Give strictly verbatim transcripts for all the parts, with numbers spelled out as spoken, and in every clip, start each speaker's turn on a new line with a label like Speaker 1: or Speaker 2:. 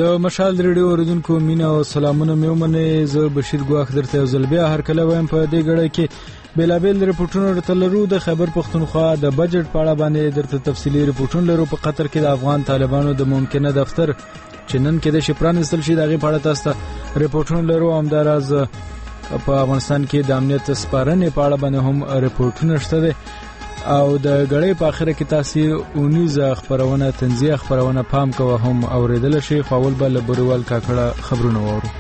Speaker 1: د مشال ریډیو اوریدونکو مینه او سلامونه مې ومنئ. زه بشیر ګواښ درته یو ځل بیا هر کله وایم په دې ګړی کې بېلابېل رپورټونه درته لرو. د خیبر پښتونخوا د بجټ په اړه باندې درته تفصیلي رپورټونه لرو. په قطر کې د افغان طالبانو د ممکنه دفتر چې نن کېدای شي پرانیستل شي د هغې په اړه تاسو ته رپورټونه لرو. همداراز په افغانستان کې د امنیت سپارنې په اړه باندې هم رپورټونه شته دي او د غړې په اخره کې تاسو اونیزه خبرونه تنزیه خبرونه پام کوه هم اوریدل شي. خو اول به له بروال کاکړه خبرونه وورو.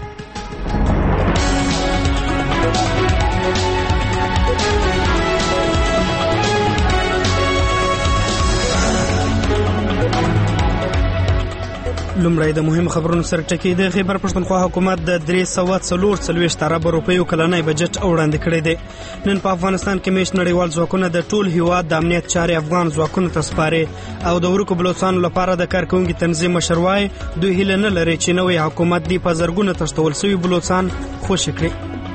Speaker 2: لومړی د مهم خبرونو سره ټکی د خیبر پښتونخوا حکومت د درې سوه څلور څلوېښت اربه روپیو کلنی بجټ وړاندې کړی دی. نن په افغانستان کې میشت نړیوال ځواکونه د ټول هیواد د امنیت چارې افغان ځواکونو ته سپاري او د ورکو بلوڅانو لپاره د کارکوونکي تنظیم مشر وایي دوی هیله نه لري چې نوی حکومت دې په زرګونه تښتول سوي بلوڅان خوشي کړي.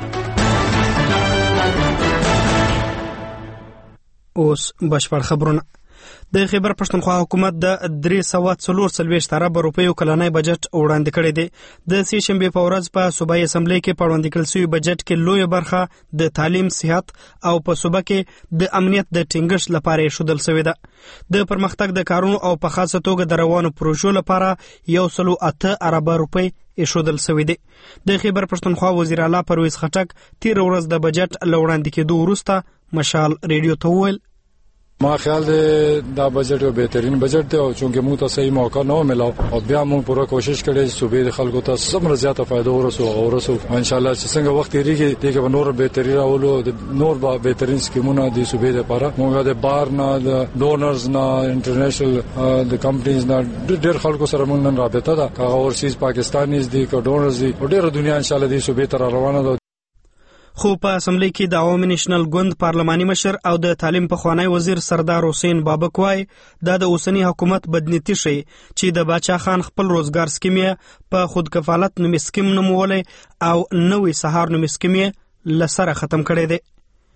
Speaker 2: اوس بشپړ خبرونه. د خیبر پښتونخوا حکومت د درې سوه څلور څلوېښت اربه روپیو کلنی بجټ وړاندې کړی دی. د سې شنبې په ورځ په صوبایي اسمبلۍ کې په وړاندې کړل شوي بجټ کې لویه برخه د تعلیم، صحت او په صوبه کې د امنیت د ټینګښت لپاره ایښودل شوې ده. د پرمختګ د کارونو او په خاصه توګه د روانو پروژو لپاره یو سلو اته اربه روپۍ ایښودل شوې دي. د خیبر پښتونخوا وزیر اعلی پرویز خټک تېره ورځ د بجټ له وړاندې کېدو وروسته مشال ریډیو ته وویل
Speaker 3: ما خیال دی دا بجټ یو بهترین بجټ دی او چونکه موږ ته صحیح موقع نه ملو او بیا موږ پوره کوشش کړی چې صوبې د خلکو ته څومره زیاته فائدہ ورسو او ورسو ان شاء الله چې څنګه وخت یې دغه به نور بهتري راولو د نور به بهترین سکیمونه د صوبې لپاره موږ د بار نه د ډونرز نه انټرنیشنل د کمپنیز نه ډېر خلکو سره موږ نن رابطه ده هغه اورسیز پاکستانیز دي کو ډونرز دي او ډېر دنیا ان شاء الله د صوبې تر روانه ده.
Speaker 2: خو په اسمبلی کې د عوامي نېشنل ګوند پارلماني مشر او د تعلیم پخوانی وزیر سردار حسین بابک وایي دا د اوسنی حکومت بدنیتي ښیي چې د باچا خان خپل روزګار سکیم یې په خودکفالت نومي سکیم نومولی او نوی سهار نومي سکیم یې له سره ختم کړی دی.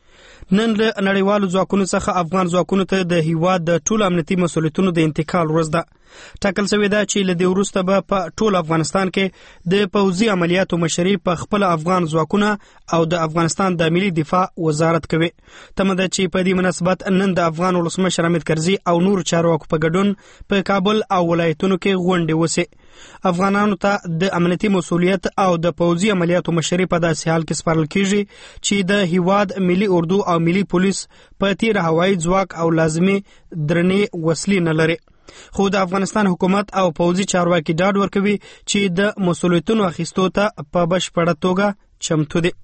Speaker 2: نن له نړیوالو ځواکونو څخه افغان ځواکونو ته د هیواد د ټولو امنیتي مسؤلیتونو د انتقال ورځ ده. ټاکل شوې ده چې له دې وروسته به په ټول افغانستان کې د پوځي عملیاتو مشري په خپل افغان ځواکونه او د افغانستان د ملي دفاع وزارت کوي. تمه ده چې په دې مناسبت نن د افغان ولسمشر حامد کرزي او نور چارواکو په ګډون په کابل او ولایتونو کې غونډې وسي. افغانانو ته د امنیتي مسؤلیت او د پوځي عملیاتو مشري په داسې حال کې سپارل کیږي چې د هیواد ملي اردو او ملي پولیس په تیر هوایي ځواک او لازمي درنې وسلې نه لري. خو د افغانستان حکومت او پوځي چارواکي ډاډ ورکوي چې د مسؤلیتونو اخیستو ته په بشپړه توګه چمتو دي.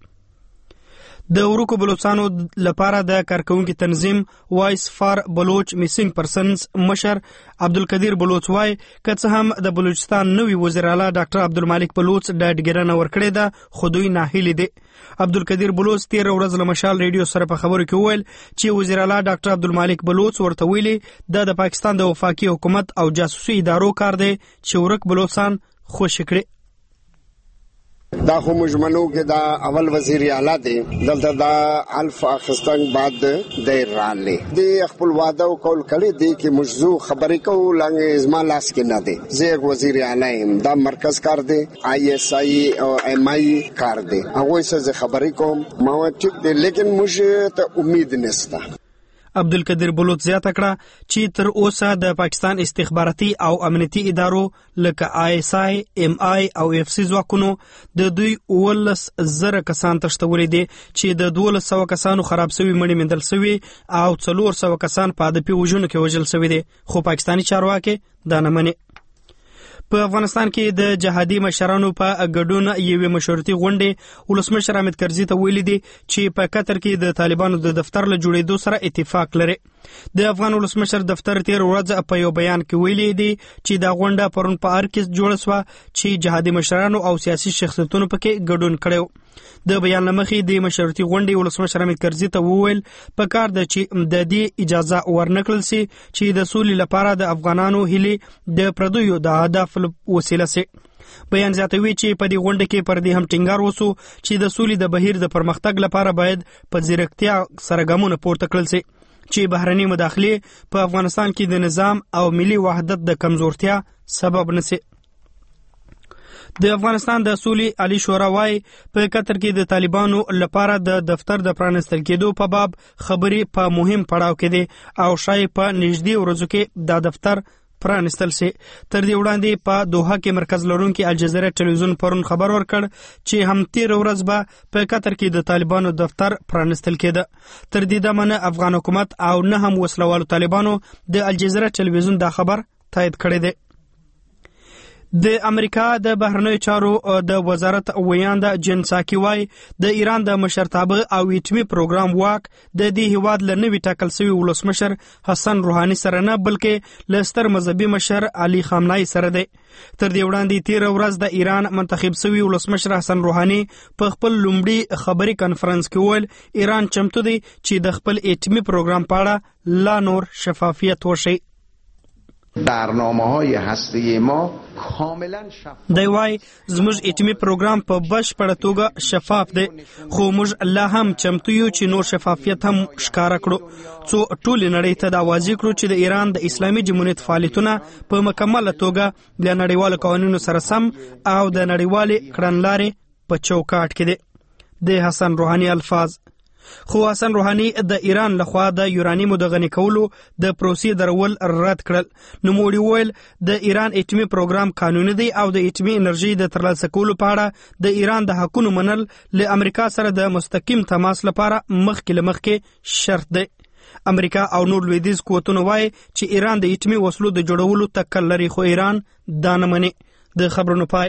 Speaker 2: د ورکو بلوچستانو لپاره د کارکوونکي تنظیم وایس فار بلوچ میسنګ پرسنز مشر عبدالقدیر بلوچ وایي که څه هم د بلوچستان نوي وزیر اعلی ډاکټر عبدالمالک بلوچ ډاډګیرنه ورکړې ده خو دوی ناهیلي دي. عبدالقدیر بلوچ تېره ورځ له مشال ریډیو سره په خبرو کې وویل چې وزیر اعلی ډاکټر عبدالمالک بلوچ ورته ویلي دا د پاکستان د وفاقي حکومت او جاسوسي ادارو کار دی چې ورک بلوچستان خوشي کړي.
Speaker 4: دا خو مجمنو کې دا اول وزیر اعلی دی دلته دا الف اخستان بعد د رالی دی خپل وعده او کول کړی دی چې مجزو خبرې کو لنګ ازما لاس کې نه دی. زه وزیر اعلی دا مرکز کار دی آی ایس آی او ایم آی کار دی هغه څه خبرې کوم ما ټیک دی لیکن موږ ته امید نشته.
Speaker 2: عبدالقدیر بلوچ زیاته کړه چې تر اوسه د پاکستان استخباراتي او امنیتي ادارو لکه آی ایس آی، ایم آی او اف سی ځواکونو د دوی اوولس زره کسان تښتولي دي چې د دولس سوه کسانو خراب شوي مړي موندل شوي او څلور سوه کسان په هدفي وژنو کې وژل شوي دي خو پاکستاني چارواکي دا نه مني. په افغانستان کې د جهادي مشرانو په ګډون یوې مشورتي غونډې ولسمشر حامد کرزي ته ویلي دي چې په قطر کې د طالبانو د دفتر له جوړېدو سره اتفاق لري. د افغان ولسمشر دفتر تېره ورځ په یو بیان کې ویلي دي چې دا غونډه پرون په ار کې جوړه شوه چې جهادي مشرانو او سیاسي شخصیتونو پکې ګډون کړی. د بیان له مخې د مشورتي غونډې ولسمشر حامد کرزي ته وویل په کار ده چې د دې اجازه ورنکړل سي چې د سولې لپاره د افغانانو هیلې د پردیو د اهداف وسیله سي. بیان زیاتوي چې په دې غونډه کې پر دې هم ټینګار وسو چې د سولې د بهیر د پرمختګ لپاره باید په ځیرکتیا سره ګامونه پورته کړل سي چې بهرني مداخلې په افغانستان کې د نظام او ملي وحدت د کمزورتیا سبب نشي. د افغانستان د سولې عالی شورا وايي په قطر کې د طالبانو لپاره د دفتر د پرانستل کېدو په باب خبرې په مهم پړاو کې دي او شاید په نږدې ورځو کې دا دفتر پرانستل سي. تر دې وړاندې په دوحه کې مرکز لرونکي الجزیره ټلویزیون پرون خبر ورکړ چې هم تیر ورځ به په قطر کې د طالبانو دفتر پرانستل کېده. تر دې دمه افغان حکومت او نه هم وسلوالو طالبانو د الجزیره ټلویزیون دا خبر تایید کړی دی. د امریکا د بهرنیو چارو د وزارت ویانده جن ساکی وای د ایران د مشرتابه او ایټمی پروګرام واک د دې هیواد له نوي ټاکل شوي ولسمشر حسن روحاني سره نه بلکې له ستر مذهبي مشر علي خامنه‌ای سره دی. تر دې وړاندې تیر ورځ د ایران منتخب شوي ولسمشر حسن روحاني په خپل لومړي خبري کانفرنس کې ویل ایران چمتو دی چې د خپل ایټمی پروګرام په اړه لا نور شفافیت وشي.
Speaker 5: برنامه‌های هسته‌ای ما کاملا شفاف
Speaker 2: دی وای زموږ ایټمی پروګرام په بشپړه توګه شفاف دی خو موږ لا هم چمتو یو چې نور شفافیت هم ښکاره کړو څو ټولې نړۍ ته دا واضح کړو چې د ایران د اسلامي جمهوریت فعالیتونه په مکمله توګه د نړیوالو قوانینو سره سم او د نړیوالې کړنلارې په چوکاټ کې دي. د حسن روحاني الفاظ خو حسن روحاني د ایران لخوا د یورانیمو د غني کولو د پروسې درول رد کړل. نوموړي ویل د ایران ایټمی پروګرام قانوني دی او د ایټمی انرژي د ترلاسه کولو په اړه د ایران د حقونو منل له امریکا سره د مستقیم تماس لپاره مخکې له مخکې شرط دی. امریکا او نور لویدیځ قوتونه وایي چې ایران د ایټمی وسلو د جوړولو تکل لري خو ایران دا نه مني. د خبرونو پای.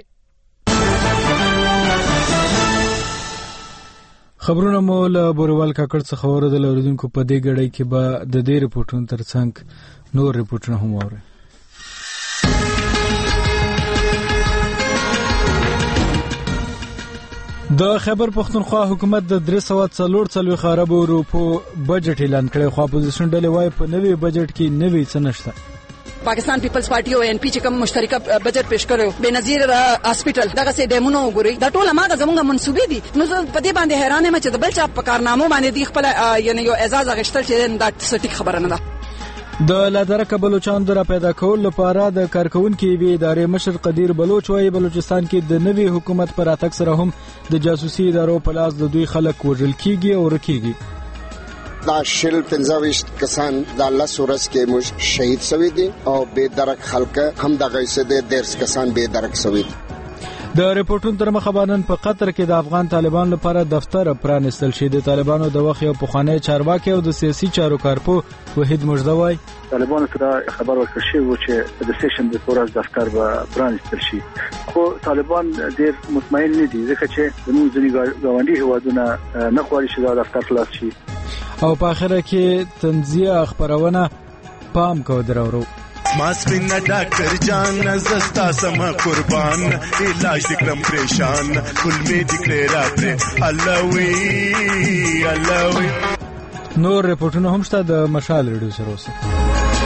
Speaker 1: خبرونه مو له بوروال کاکړ څخه اوریدل. اوریدونکو په دې غړۍ کې به د دې ریپورتونو ترڅنګ نور ریپورتونه هم واورئ. د خیبر پختونخوا حکومت د درې سوه څلور څلوېښت اربو روپو بجټ اعلان کړی خو اپوزیشن ډلې وایي په نوي بجټ کې نوي څه نشته.
Speaker 6: پاکستان پیپلز پارټي او ان پی چې کوم مشترکه بجټ پیش کړو بنظیر هاسپټل دغه سه ډیمونو وګوري دا ټول ما د زمونږ منسوبې دي نو په دې باندې حیران یم چې د بل چا په کارنامو باندې دی خپل یعنی یو اعزاز غشتل چې دا سټیک خبره نه ده.
Speaker 1: د لادرکه بلوچستان د را پیدا کول لپاره د کارکونکو وی ادارې مشر قدیر بلوچ وايي بلوچستان کې د نوي حکومت پر اتک سره هم د جاسوسي ادارو په لاس د دوی خلک وژل کیږي او رکیږي.
Speaker 4: دا شل پنځه کسان د الله سورس کې مش شهید شوی دي او بے درک خلک هم د غیسه د درس کسان بے درک شوی دي.
Speaker 1: د ریپورتونو تر مخه باندې په قطر کې د افغان طالبان لپاره دفتر پرانستل شي. د طالبانو د وخت یو پخوانی چارواکي او د سیاسي چارو کارپو وحید مجدوی
Speaker 7: طالبانو سره خبر ورکړ شي چې د سیشن د پورز دفتر به پرانستل شي خو طالبان ډیر مطمئن نه دي ځکه چې زموږ ځینې ګاونډي هیوادونه نه غواړي چې دا دفتر خلاص شي
Speaker 1: او په اخره کې تنزیه خبرونه پام کو درورو.
Speaker 8: ماسپین ډاکټر جان زستا سم قربان علاج دکلم پریشان کل می دکړه راته الله وی الله وی.
Speaker 1: نور ریپورتونه هم شته د مشال ریډیو سره اوسه.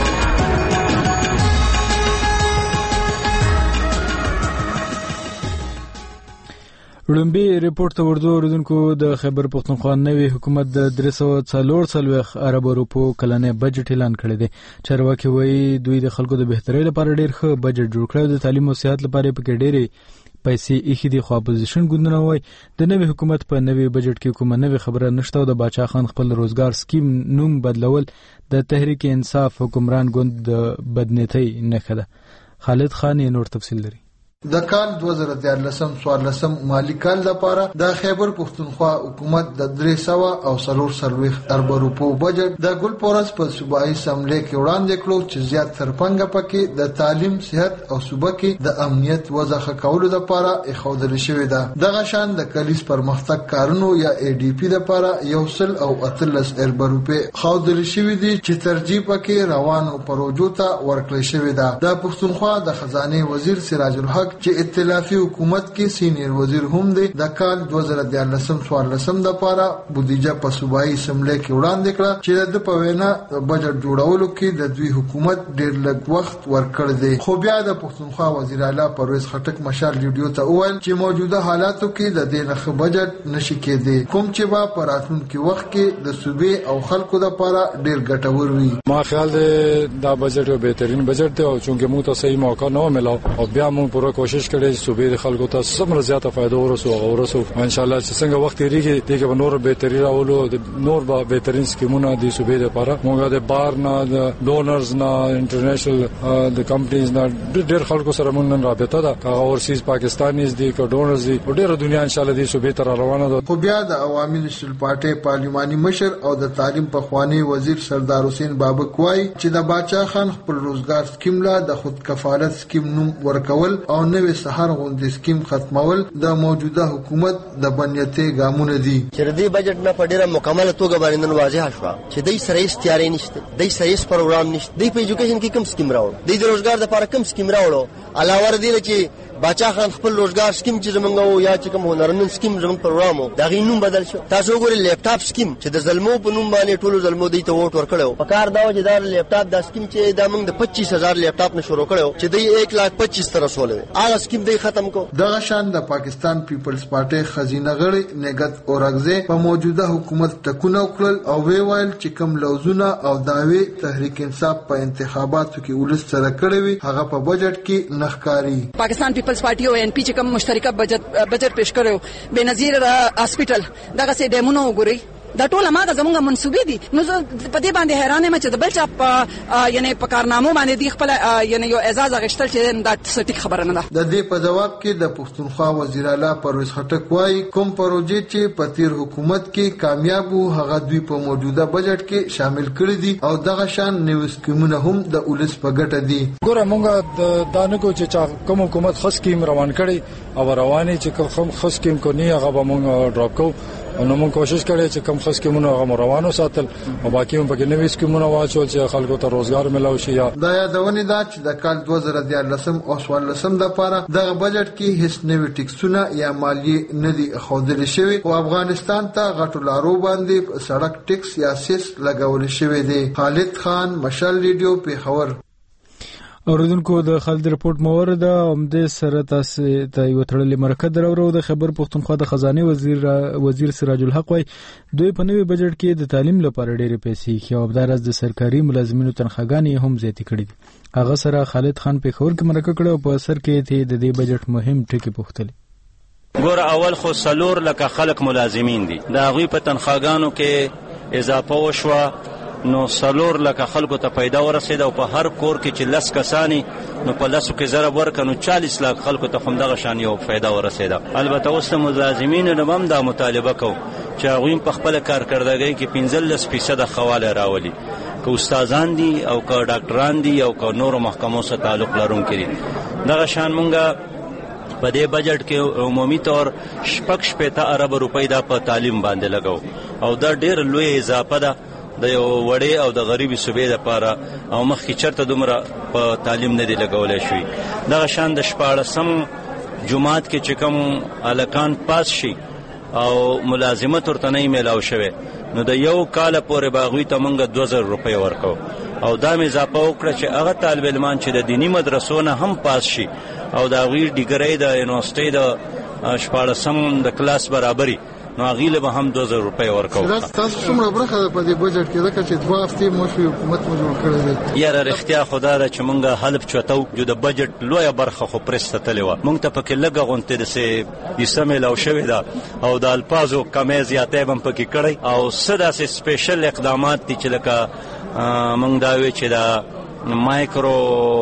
Speaker 1: لومبي ریپورت ته ورځو اوریدونکو د خیبر پختونخوا نوي حکومت د درې سوه څلور څلوېښت اربو روپو کلنې بجټ اعلان کړی دی. چارواکي وایي دوی د خلکو د بهترۍ لپاره ډیر ښه بجټ جوړ کړی د تعلیم او صحت لپاره پکې ډېرې پیسې ایښي دي خو اپوزیشن ګوندونه وایي د نوي حکومت په نوي بجټ کې کومه نوې خبره نشته او د باچا خان خپل روزګار سکیم نوم بدلول د تحریک انصاف حکمران ګوند د بدنیتۍ نښه ده. خالد خان یې نور تفصیل لري.
Speaker 9: د کال دوه زره دیارلسم څوارلسم مالی کال لپاره د خیبر پختونخوا حکومت د درې سوه او څلور څلوېښت اربه روپو بجټ د ګل پورس په صوبایي اسمبلی کې وړاندې کړو چې زیات ترپنګه پکې د تعلیم صحت او صوبه کې د امنیت وضع ښه کولو لپاره ایښودل شوې ده. دغه شان د کلیس پرمختګ کارونو یا ای ډي پی لپاره یو سل او اتلس اربه روپۍ ښودل شوې دي چې ترجیح پکې روانو پروژو ته ورکړل شوې ده. د پښتونخوا د خزانه وزیر سراج الحق چې ائتلافي حکومت کې سینیر وزیر هم دی د کال دوه زره دیارلسم څوارلسم د لپاره بودیجه په صوبایي اسمبلی کې وړاندې کړه چې د په وینا بجټ جوړولو کې د دوی حکومت ډېر لږ وخت ورکړ دی. خو بیا د پښتونخوا وزیر اعلی پرویز خټک مشال ریډیو ته وویل چې موجوده حالاتو کې د دې نه بجټ نشي کېدی کوم چې به په راتلونکي وخت کې د صوبې او خلکو لپاره ډېر ګټور وي.
Speaker 3: ما خیال دی دا بجټ یو بهترین بجټ دی او چونکه موږ ته صحیح موقع نه ملاو او بیا موږ پوره کوشش کړي چې صوبې د خلکو ته سمره زیاته فائدہ ورسو او ورسو ان شاء الله چې څنګه وخت یې دغه نور بهتري راولو د نور به بهترین سکیمونه د صوبې لپاره موږ د بار نه د ډونرز نه انټرنیشنل د کمپنیز نه ډېر خلکو سره موږ رابطه ده هغه اورسیز پاکستانیز دي کو ډونرز دي ډېر دنیا ان شاء الله د صوبې تر روانه ده.
Speaker 9: خو بیا د عوامي نېشنل پارټي پارلماني مشر او د تعلیم پخوانی وزیر سردار حسین بابک وایي چې د باچا خان خپل روزګار سکیم لا د خود کفالت سکیم نوم ورکول او نوې سحر غوندې سکیم ختمول د موجوده حکومت د بنیتي ګامونه دي.
Speaker 10: چې د بجټ نه په ډیره مکمله توګه باندې نن واضح شو چې دای سره هیڅ تیاری نشته، دای سره هیڅ پروګرام نشته، دای په ایجوکیشن کې کوم سکیم راوړ، دای د روزګار لپاره کوم سکیم راوړ علاوه دې چې باچا خان خپل روزګار سکیم چې زمونږ او یا چې کوم هنرمند سکیم زمونږ پروګرام و دا غي نوم بدل شو. تاسو ګورئ لیپټاپ سکیم چې د زلمو په نوم باندې ټولو زلمو دی ته ووټ ورکړو په کار دا چې دا لیپټاپ دا سکیم چې دا موږ د پچیس هزار لیپټاپ نه شروع کړو چې دی یک لاکھ پچیس تر رسول هغه سکیم دی ختم کو.
Speaker 9: دغه شان د پاکستان پیپلز پارټي خزینه غړي نګت اورغزه په موجوده حکومت ټکونه وکړل او وی ویل چې کوم لوزونه او داوی تحریک انصاف په انتخاباتو کې ولس سره کړی وي هغه په بجټ کې نخکاری.
Speaker 6: پاکستان پیپلز پارټي او ان پی چې کوم مشترکه بجټ بجټ پیش کړو بنظیر هاسپټل دغه سه ډیمونو وګورئ دا ټول ماګه زموږه منسوبې دي. نو په دې باندې حیرانه مې چې د بل چا په یعنی په کارنامو باندې دی خپل یعنی یو اعزاز غشتل چې دا سټیک خبره نه ده.
Speaker 9: د دې په جواب کې د پښتونخوا وزیر اعلی پرویز خټک وایي کوم پروژې چې په تیر حکومت کې کامیاب وو هغه دوی په موجوده بجټ کې شامل کړي دي او دغه شان نوې سکیمونه هم د ولس په ګټه دي.
Speaker 3: ګوره موږ د دانګو چې کوم حکومت خاص سکیم روان کړي او رواني چې کوم خاص سکیم کو نه هغه به موږ ډراپ کوو نو موږ کوشش کړی چې کوم خاص سکیمونه هغه روانو ساتل او باقي هم پکې نوې سکیمونه واچول چې خلکو ته روزګار ملو شي.
Speaker 9: دا یادونه ده چې د کال دوه زره دیارلسم او څوارلسم لپاره دغه بجټ کې هیڅ نوې ټیکسونه یا مالیه نه دي ښودل شوی او افغانستان ته غټو لارو باندې سړک ټیکس یا سیس لګول شوی دی. خالد خان مشال ریډیو پیښور.
Speaker 1: اوریدونکو د خالد رپورت مورده اومده سره تاسو ته یو تړلې مرکه درورو د خبر پښتونخوا د خزانه وزیر وزیر سراج الحق وای دوی په نوې بجټ کې د تعلیم لپاره ډېرې پیسې خو ابدار از د سرکاري ملازمینو تنخواګانې هم زیاتې کړې دي. هغه سره خالد خان پیښور کې مرکه کړو په اثر کې ته د دې بجټ مهم ټکي پوښتل.
Speaker 11: ګور اول خو سلور لکه خلک ملازمین دي دا غوي په تنخواګانو کې اضافه وشوه نو سلور لکه خلکو ته پیدا ورسید او په هر کور کې چې لس کسانی نو په لسو کې ضرب ورکنو چالیس لک خلکو ته هم دغه شان یو پیدا ورسید. البته اوس ملازمین نو هم دا مطالبه کو چې هغوی په خپل کارکردګۍ کې پنځلس فیصد خواله راولي که استادان دي او که ډاکټران دي او که نورو محکمو سره تعلق لرونکي دي. دغه شان مونږه په دې بجټ کې عمومي طور شپږ شپېته ارب روپۍ دا په تعلیم باندې لګو او دا ډېر لوی اضافه ده د یو وړې او د غریبي صوبې لپاره او مخکې چرته دومره په تعلیم نه دی لګولی شوي. دغه شان د شپاړسم جماعت کې چې کوم هلکان پاس شي او ملازمت ورته نه میلاو شوی نو د یو کال پورې به هغوی ته موږ دوه زره روپۍ ورکو او دا مې اضافه وکړه چې هغه طالب علمان چې د دیني مدرسو نه هم پاس شي او د هغوی ډیګرۍ د یونیورسټۍ د شپاړسم د کلاس برابري نو هغه به هم دوه زره روپۍ ورکو.
Speaker 9: تاسو څومره برخه په دې بجټ کې راکړه چې دوه هفتې موشي حکومت مو جوړ کړی دی؟
Speaker 11: یاره رښتیا خدا ده چې مونږه حلب چوتو جو د بجټ لویه برخه خو پرسته تللی وه مونږ ته پکې لږه غونتې داسې حصه میلاو شوې ده او د الفاظو کمی زیاتی به هم پکې کړی او څه داسې سپیشل اقدامات دي چې لکه مونږ دا وی چې دا مایکرو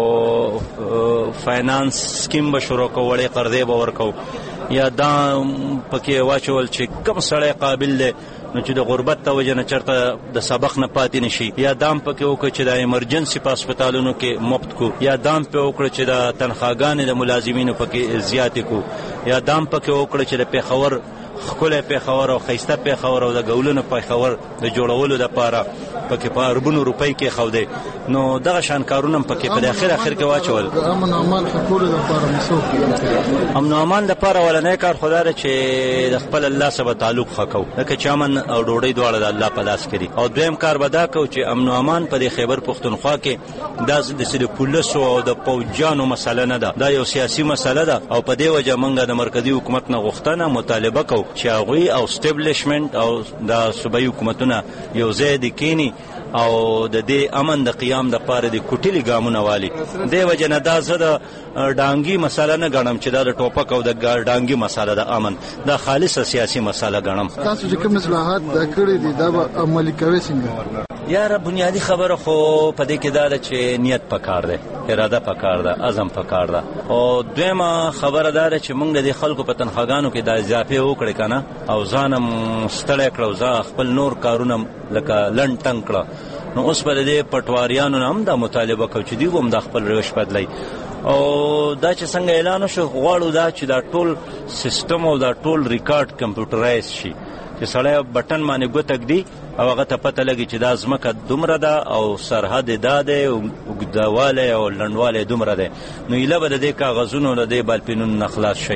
Speaker 11: فاینانس سکیم به شروع کو وړې قرضې به ورکو یا دا پکې واچول چې کم سړی قابل دی نو چې د غربت ته وجه نه چرته د سبق نه پاتې نشي یا دام پکې وکړو چې د ایمرجنسي په هسپتالونو کې مفت کو یا دام پکې وکړو چې د تنخواګانې د ملازمینو پکې زیاتې کو یا دام پکې وکړو چې د پیښور ښکلی پیښور او ښایسته پیښور او د ګولونو پیښور د جوړولو دپاره پکې په اربونو روپۍ کې ښودی نو دغه شان کارونه هم پکې په اخر اخر کې واچول.
Speaker 9: د امن او امان ښه کولو دپاره مسوک
Speaker 11: امن او امان دپاره ولنی کار خو دا ده چې د خپل الله سره به تعلق ښه کوو لکه چې امن او ډوډۍ دواړه د الله په لاس کې دي او دویم کار به دا کوو چې امن او امان په دې خیبر پښتونخوا کې دا داسې د پولیسو او د پوځیانو مسله نه ده دا یو سیاسي مسله ده او په دې وجه موږ د مرکزي حکومت نه غوښتنه مطالبه کوو چې هغوی او اسټبلیشمنټ او د صوبایي حکومتونه یو ځای دې کینی او د دې امن د قیام د پاره د کوټلي ګامونه والی د وجنه دا زده ډانګي مسله نه غنم چې دا د ټوپک او د ډانګي مسله د امن دا خالصه سیاسي مسله غنم.
Speaker 9: تاسو چې کوم اصلاحات د کړې دي دا به عملي کوي څنګه؟
Speaker 11: یاره بنیادی خبره خو په دې کې دا ده چې نیت پکار ده، اراده پکار ده، عزم پکار ده. او دویمه خبره دا ده چې موږ د خلکو په تنخواګانو کې د اضافه وکړې کنه او ځانم ستړی کړو، ځا خپل نور کارونه لکه لنډ تنګ کړه. نو اوس په دې پټواریانو هم دا مطالبه کوي چې دوی هم د خپل روش بدلای او دا چې څنګه اعلان شو غواړو دا چې دا ټول سیستم او دا ټول ریکارډ کمپیوټرایز شي چې سړی بټن باندې ګوتک دی او هغه ته پته لګي چې دا ځمکه دومره ده او سرحد دا دی اوږدوالی او لنډوالی دومره دی. نو ایله به د دې کاغذونو د دې بالپینونو نه خلاص شي.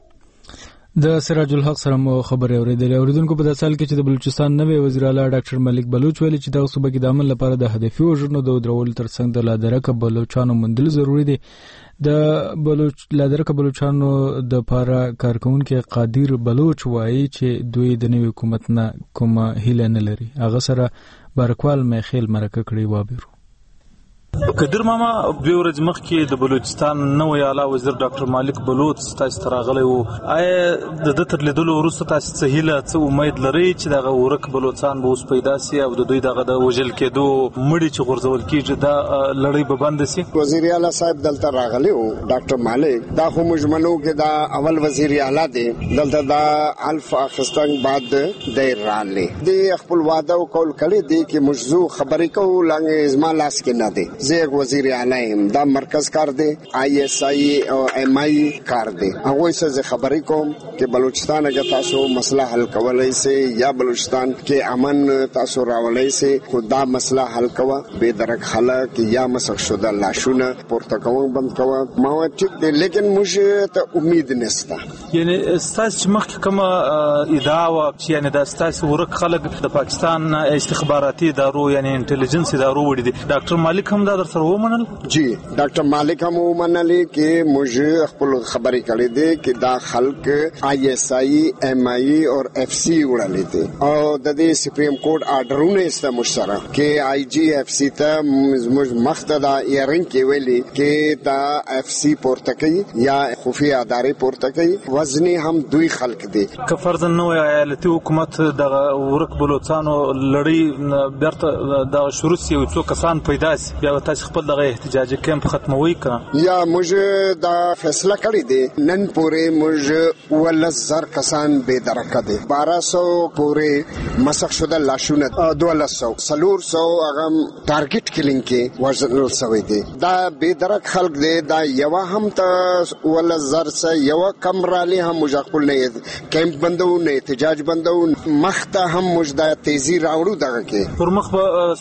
Speaker 1: د سراج الحق سره مو خبرې اورېدلې. اوریدونکو په داسې حال کې چې د بلوچستان نوی وزیر اعلی ډاکټر ملک بلوچ ویلي چې دغه صوبه کې د امن لپاره د هدفي وژنو د ودرولو ترڅنګ د لادرکه بلوچانو موندل ضروري دي. د بلوچ لادرکه بلوچانو د پاره کارکونکو قادر بلوچ وایي چې دوی د نوي حکومت نه کومه هیله نه لري. هغه سره بارکوال میخیل مرکه کړی وابرو.
Speaker 12: قدر ماما دوی ورځ مخکې د بلوچستان نوی اعلی وزیر ډاکټر مالک بلوچ تاسو ته راغلی وو. آیا د ده تر لیدلو وروسته تاسو څه هیله څه امید لرئ چې دغه ورک بلوچستان به اوس پیدا سي او د دوی دغه د وژل کېدو مړي چې غورځول کېږي دا لړۍ به بنده سي؟
Speaker 4: وزیر اعلی صاحب دلته راغلی وو ډاکټر مالک. دا خو مجمنو کې دا اول وزیر اعلی دی، دلته دا الف اخستان بعد د رالی دی خپل وعده او قول کړی دی چې مجزو خبرې کوو لنګ ازما لاس کې نه دی. زه وزیر اعلی دا مرکز کار دی، آئی ایس آئی او ایم آئی کار دی. هغه څه خبرې کوم چې بلوچستان کې تاسو مسله حل کولای سي یا بلوچستان کې امن تاسو راولای سي، خدا مسله حل کوا به درک خلک یا مسخ شده لاشونه پورته کوم بند کوا ما ټیک دی، لیکن موږ ته امید نشته.
Speaker 12: یعنی تاسو مخکې کومه ادعا و چې یعنی د تاسو ورک خلک د پاکستان استخباراتي ادارو یعنی انټيليجنس ادارو وړي دي. ډاکټر مالک هم دا در سره ومنل؟
Speaker 4: جی ډاکټر مالک هم ومنل چې موږ خپل خبرې کړې دي چې دا خلک آئی ایس آئی ایم آئی او اف سی وړلې دي او د دې سپریم کورټ آرډرونه است مشترک کې آئی جی اف سی ته موږ مخددا یارین کې ویلي چې دا اف سی پورته کوي یا خفیه ادارې پورته کوي وزنی هم دوی خلک دي.
Speaker 12: که فرض نو ایالتي حکومت د ورک بلوچستانو لړۍ بیرته د شروع سی او څو کسان پیدا سي بیا تاسو خپل دغه احتجاجي کیمپ ختموي کړه
Speaker 4: یا موږ دا فیصله کړی دی نن پورې موږ ولس زر کسان به درکه دي بارہ سو پورې مسخ شده لاشونه دولس سو سلور سو هغه ټارګټ کلینګ کې وژل شوی دی. دا به درک خلک دی دا یو هم ته ولس زر سه یو کم رالی هم موږ خپل نه کیمپ بندو نه احتجاج بندو مخته هم موږ د تیزی راوړو دغه کې
Speaker 12: پر مخ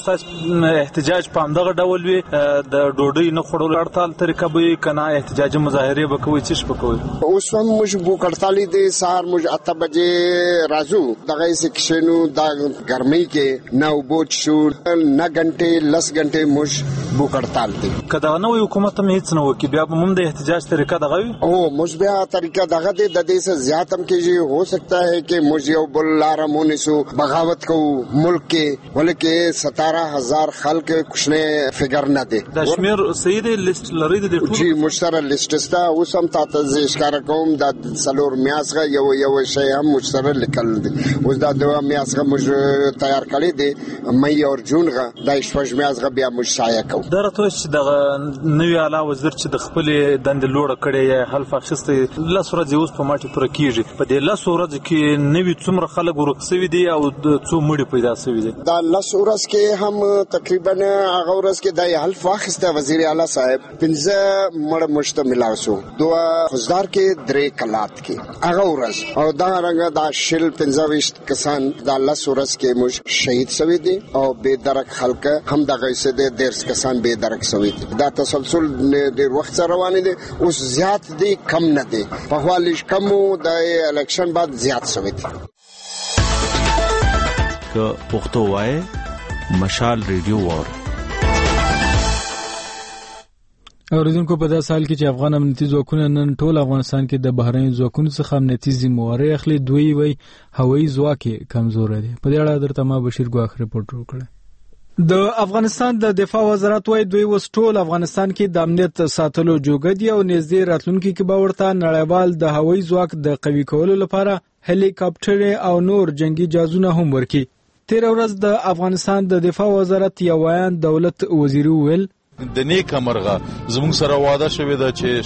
Speaker 12: به احتجاج په دغه ډول وي د ډوډۍ نه خورلو اړتال طریقه به کنه احتجاجي مظاهره به کوي څه به کوي.
Speaker 4: اوس هم موږ بو کړتالي دي سار موږ اته بجې راځو دغه سکشنو دا ګرمۍ کې نو بوت شو نه غنټه لس غنټه موږ بو کړتال دي.
Speaker 12: کله نو حکومت هم هیڅ نه وکي بیا هم د احتجاج طریقه دغه وي
Speaker 4: او موږ بیا طریقه دغه د دې څخه زیات هم کېږي هو سکتا ہے کہ موږ یو بل لارمونه سو بغاوت کو ملک کې ولکه ستارہ ہزار خلک کښنه فګر نه دي.
Speaker 12: د شمیر سید لیست لري د ټول
Speaker 4: جی مشترک لیست ستا اوس هم تاسو زه ښکار کوم د سلور میاسغه یو یو شی هم مشترک لیکل دي. اوس دا دوه میاسغه موږ تیار کړی دي مې او جونغه د شپږ میاسغه بیا موږ شایع کوو.
Speaker 12: درته چې د نوی اعلی وزیر چې د خپل دند لوړ کړي حلف اخیسته لس ورځې اوس په ماټي پر کیږي په دې لس ورځې کې نوی څومره خلک ورکسوي دي او څو مړي پیدا شوي دي.
Speaker 4: دا لس ورځې کې هم تقریبا هغه ورځ کې د حلف واخسته وزیر اعلی صاحب پنځه مړ مشتمل اوسو دوه خزدار کې درې کلات کې هغه ورځ او دا رنګ دا شل پنځه وشت کسان د الله سورس کې مش شهید شوی دي او به درک خلک هم دغه څه د درس کسان به درک شوی دي. دا تسلسل د وخت سره روان دي اوس زیات دي کم نه دي په حوالیش کم د الیکشن بعد زیات شوی دي.
Speaker 13: که پښتو وای مشال ریډیو وار
Speaker 1: اوریدونکو په داسې حال کې چې افغان امنیتي ځواکونه نن ټول افغانستان کې د بهرني ځواکونو څخه امنیتي ذمہواري اخلي دوی وي هوایي ځواک کمزور دي. په دې اړه درته ما بشیر ګواخ رپورټ وکړ. د افغانستان د دفاع وزارت وايي دوی اوس ټول افغانستان کې د امنیت ساتلو جوګه دي او نږدې راتلونکي کې به ورته نړیوال د هوایي ځواک د قوي کولو لپاره هلیکاپټر او نور جنگي جهازونه هم ورکړي. تیر ورځ د افغانستان د دفاع وزارت یو ویان دولت وزیر ویل
Speaker 14: د نیک امرغه زموږ سره وعده شوې ده چې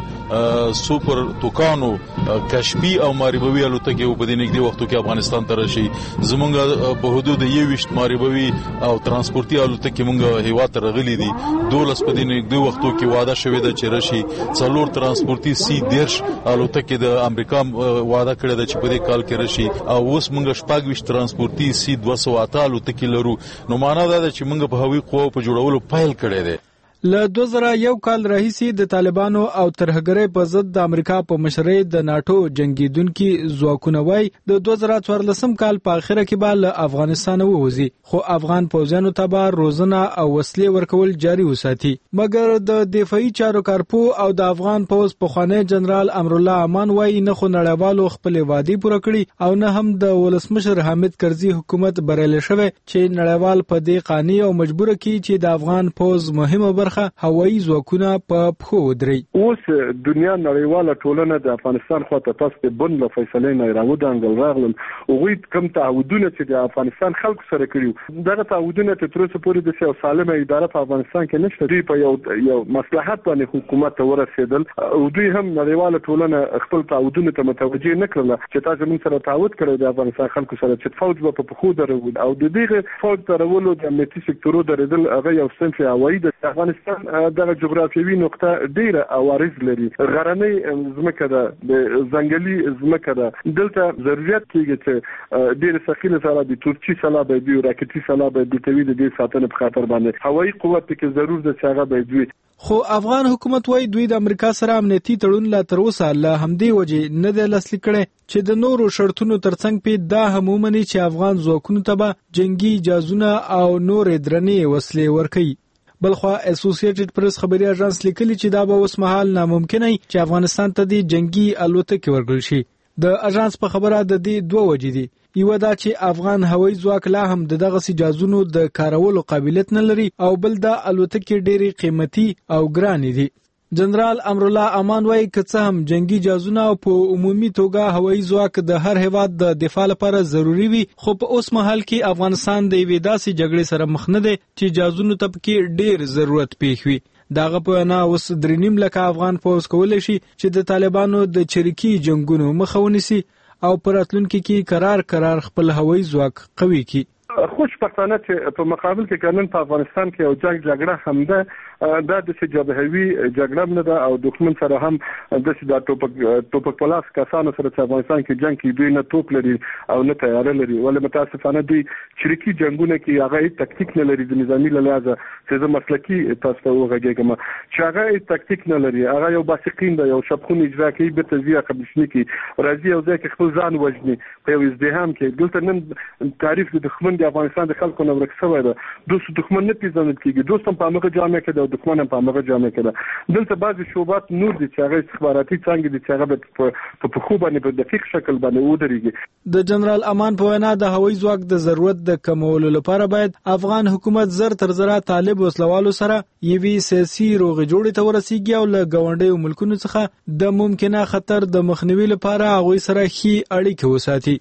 Speaker 14: شل سوپر توکانو کشفي او ماریبوي الوتکې په دې نږدې وختو کې افغانستان ته راشي. زموږ په حدود یوویشت ماریبوي او ترانسپورتي الوتکې موږ هیواد ته راغلي دي. دولس په دې نږدې وختو کې وعده شوې ده چې راشي. څلور ترانسپورتي سی دیرش الوتکې د امریکا وعده کړې ده چې په دې کال کې راشي او اوس موږ شپږ ویشت ترانسپورتي سی دوه سوه اته الوتکې لرو. نو معنا دا ده چې موږ په هوایي قواو په جوړولو پیل کړی دی.
Speaker 1: له دوه زره یو کال راهیسې د طالبانو او ترهګرۍ په ضد د امریکا په مشرۍ د ناتو جنگیدونکو ځواکونه وای د دوه زره څوارلسم کال په اخره کې به له افغانستان ووځي، خو افغان پوځیانو ته به روزنه او وسلې ورکول جاري وساتي. مګر د دفاعي چارو کارپو او د افغان پوځ پخوانی جنرال امرالله امان وای نه خو نړیوالو خپل وعده پوره کړي او نه هم د ولسمشر حامد کرزي حکومت بریالی شوی چې نړیوال په دې قانوني او مجبور کړي چې د افغان پوځ مهمه برخه هوایي ځواکونه په پښو ودري.
Speaker 15: اوس دنیا نړیواله ټولنه د افغانستان خواته تاسو ته بن له فیصلې نه راودانګل راغلل. هغوی کوم تعهدونه چې د افغانستان خلکو سره کړیو دغه تعهدونه ته تر اوسه پورې د یو سالمه اداره په افغانستان کې نشته. دوی په یو یو مصلحت باندې حکومت ته ورسېدل او دوی هم نړیواله ټولنه خپل تعهدونه ته متوجه نه کړل چې تاسو موږ سره تعهد کړو د افغانستان خلکو سره چې فوج به په پښو درول او د دې فوج درولو د امنیتي سکتورو درېدل هغه یو صنف هوایي د افغانستان دغه جغرافیوي نقطه ډیره عوارض لري. غرنۍ ځمکه ده، د ځنګلي ځمکه ده. دلته ضرورت کېږي چې ډیره ثقیله سره د تورچي سلا به وي، راکټي سلا به د توی د دې ساتنې په خاطر باندې هوایي قوت کې ضرور د څنګه به وي.
Speaker 1: خو افغان حکومت وای دوی د امریکا سره امنیتي تړون لا تر اوسه له همدې وجې نه دی لاسلیک کړی چې د نورو شرطونو ترڅنګ په دا هم ومني چې افغان ځواکونو ته به جنگي جهازونه او نور درنې وسلې ورکړي. بلخوا اسوسییټډ پریس خبري اژانس لیکلي چې دا به اوس مهال ناممکن دی چې افغانستان ته د جنگي الوتکې ورکړل شي. د اژانس په خبره د دې دوه وجې دي. یو دا چې افغان هوایي ځواک لا هم دغه سي جهازونو د کارولو قابلیت نه لري او بل دا الوتکې ډېری قیمتي او ګرانې دي. جنرال امرالله امان وایي که څه هم جنگي جهازونه په عمومي توګه هوایي ځواک د هر هیواد د دفاع لپاره ضروری وي، خو په اوس مهال کې افغانستان د یوې داسې جګړې سره مخ نه دی چې جهازونو ته پکې ډېر ضرورت پیښ وي. داغه په وینا اوس درې نیم لکه افغان پوځ کولی شي چې د طالبانو د چریکي جنگونو مخه ونیسي او په راتلونکي کې قرار قرار خپل هوایي ځواک قوي کړي.
Speaker 15: خوشبختانه چې په مقابل کې قانون په افغانستان کې یو جنگ جګړه هم ده، دا د جبهوي جګړه نه ده او دښمن سره هم د سیدا ټوپک ټوپک پلاس کسانو سره چې افغانستان کې جنگ کې دوی نه توپ لري او نه تیار لري. ولې متاسفانه دوی چریکي جنگونه کې هغه تکتیک نه لري د نظامی لحاظه چې زه مسلکی تاسو ته وغږیږم چې هغه تکتیک نه لري. هغه یو باسقین دی، یو شپخون اجرا کوي به تزیه قبلشنی کې راځي او ځکه خپل ځان وژني په یو ازدحام کې. دلته نن تعریف د دښمن د افغانستان د خلکو نو ورکسوي ده. دوست دښمن نه پیژندل کیږي، دوست هم په هغه جامه کې د دښمن هم په هغه جامه کې ده. دلته بعضی شوبات نور دي چې هغه استخباراتي څنګه دي چې هغه په په خو باندې په دقیق شکل باندې ودرېږي.
Speaker 1: د جنرال امان په وینا د هوایي ځواک د ضرورت د کمولو لپاره باید افغان حکومت زر تر زره طالب وسلوالو سره یوي سیاسي روغې جوړې ته ورسیږي او له ګاونډیو ملکونو څخه د ممکنه خطر د مخنیوي لپاره هغوی سره ښې اړیکې وساتي.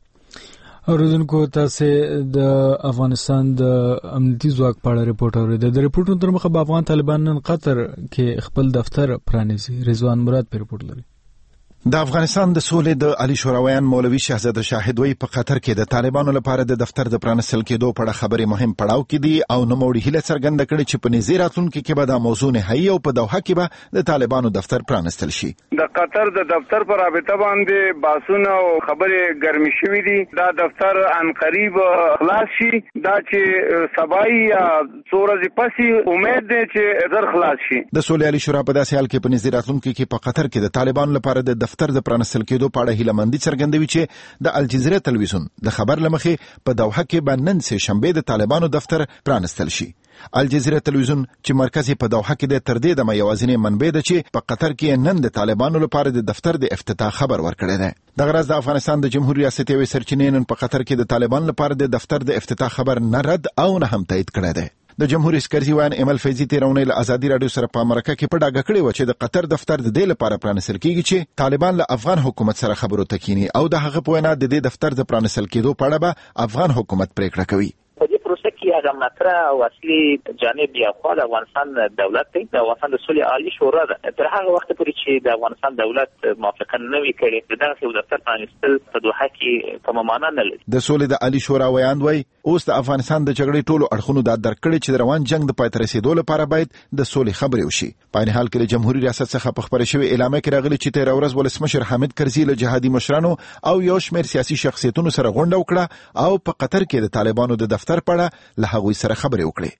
Speaker 1: اوریدونکو تاسو د افغانستان د امنیتي ځواک په اړه ریپورت اوریدل. د ریپورتونو تر مخه افغان طالبان نن قطر کې خپل دفتر پرانیزي. رضوان مراد په ریپورت لري.
Speaker 16: د افغانستان د سولې د علي شورویان مولوي شهزاده شاهد وی په قطر کې د طالبانو لپاره د دفتر د پرانستل کېدو په اړه خبرې مهم پړاو کې دي او نو موړي هله څرګنده کړي چې په نږدې راتلونکي کې به د موضوع نهایی او په دوحه کې به د طالبانو دفتر پرانستل شي.
Speaker 17: د قطر د دفتر پر رابطه باندې باسونه او خبرې ګرمي شوې دي. دا دفتر ان قریب خلاص شي، دا چې سبای یا څورځي پسې امید ده چې زر خلاص شي.
Speaker 16: د سولې علي شورا په داسې حال کې په نږدې راتلونکي کې په قطر کې د طالبانو لپاره د دفتر د پرانستل کېدو په اړه هیلهمندي څرګندوي چې د الجزیره تلویزیون د خبر لمخې په دوحه کې به نن سه شنبه د طالبانو دفتر پرانستل شي. الجزیره تلویزیون چې مرکز په دوحه کې د تر دې د یوازینی منبع ده چې په قطر کې نن د طالبانو لپاره د دفتر د افتتاح خبر ورکړی دی. د غرض د افغانستان د جمهوریت ریاست یوې سرچینې نن په قطر کې د طالبان لپاره د دفتر د افتتاح خبر نه رد او نه هم تایید کړی دی. د جمهوریت سکرزي وان ایمل فیضی تیرونی له ازادي رادیو سره په امریکا کې په ډاګه کړی و چې د قطر دفتر د دې لپاره پرانیستل کیږي چې طالبان له افغان حکومت سره خبرو تکینی او د هغه په وینا د دې دفتر د پرانیستل کېدو په اړه به افغان حکومت پریکړه کوي.
Speaker 18: په دې پروسه کې هغه مطرح او اصلي جانب یا خو د افغانستان دولت دی د افغانستان د سولې عالی شورا ده. تر هغه وخت پورې چې د افغانستان دولت موافقه نه وي کړې دغه یو دفتر پرانیستل په دوحه کې کومه معنا نه لري. د
Speaker 16: سولې د عالی شورا ویاند وای اوس د افغانستان د جګړې ټولو اړخونو دا درکړي چې روان جنگ د پای ته رسیدو لپاره باید د سولې خبرې وشي. په این حال کې د جمهوریت ریاست څخه په خبره شوی اعلامیه کې راغلی چې تیر ورځ ولسمشر حامد کرزي له جهادي مشرانو او یو شمېر سیاسي شخصیتونو سره غونډه وکړه او په قطر کې د طالبانو د دفتر په اړه له هغوی سره خبرې وکړي.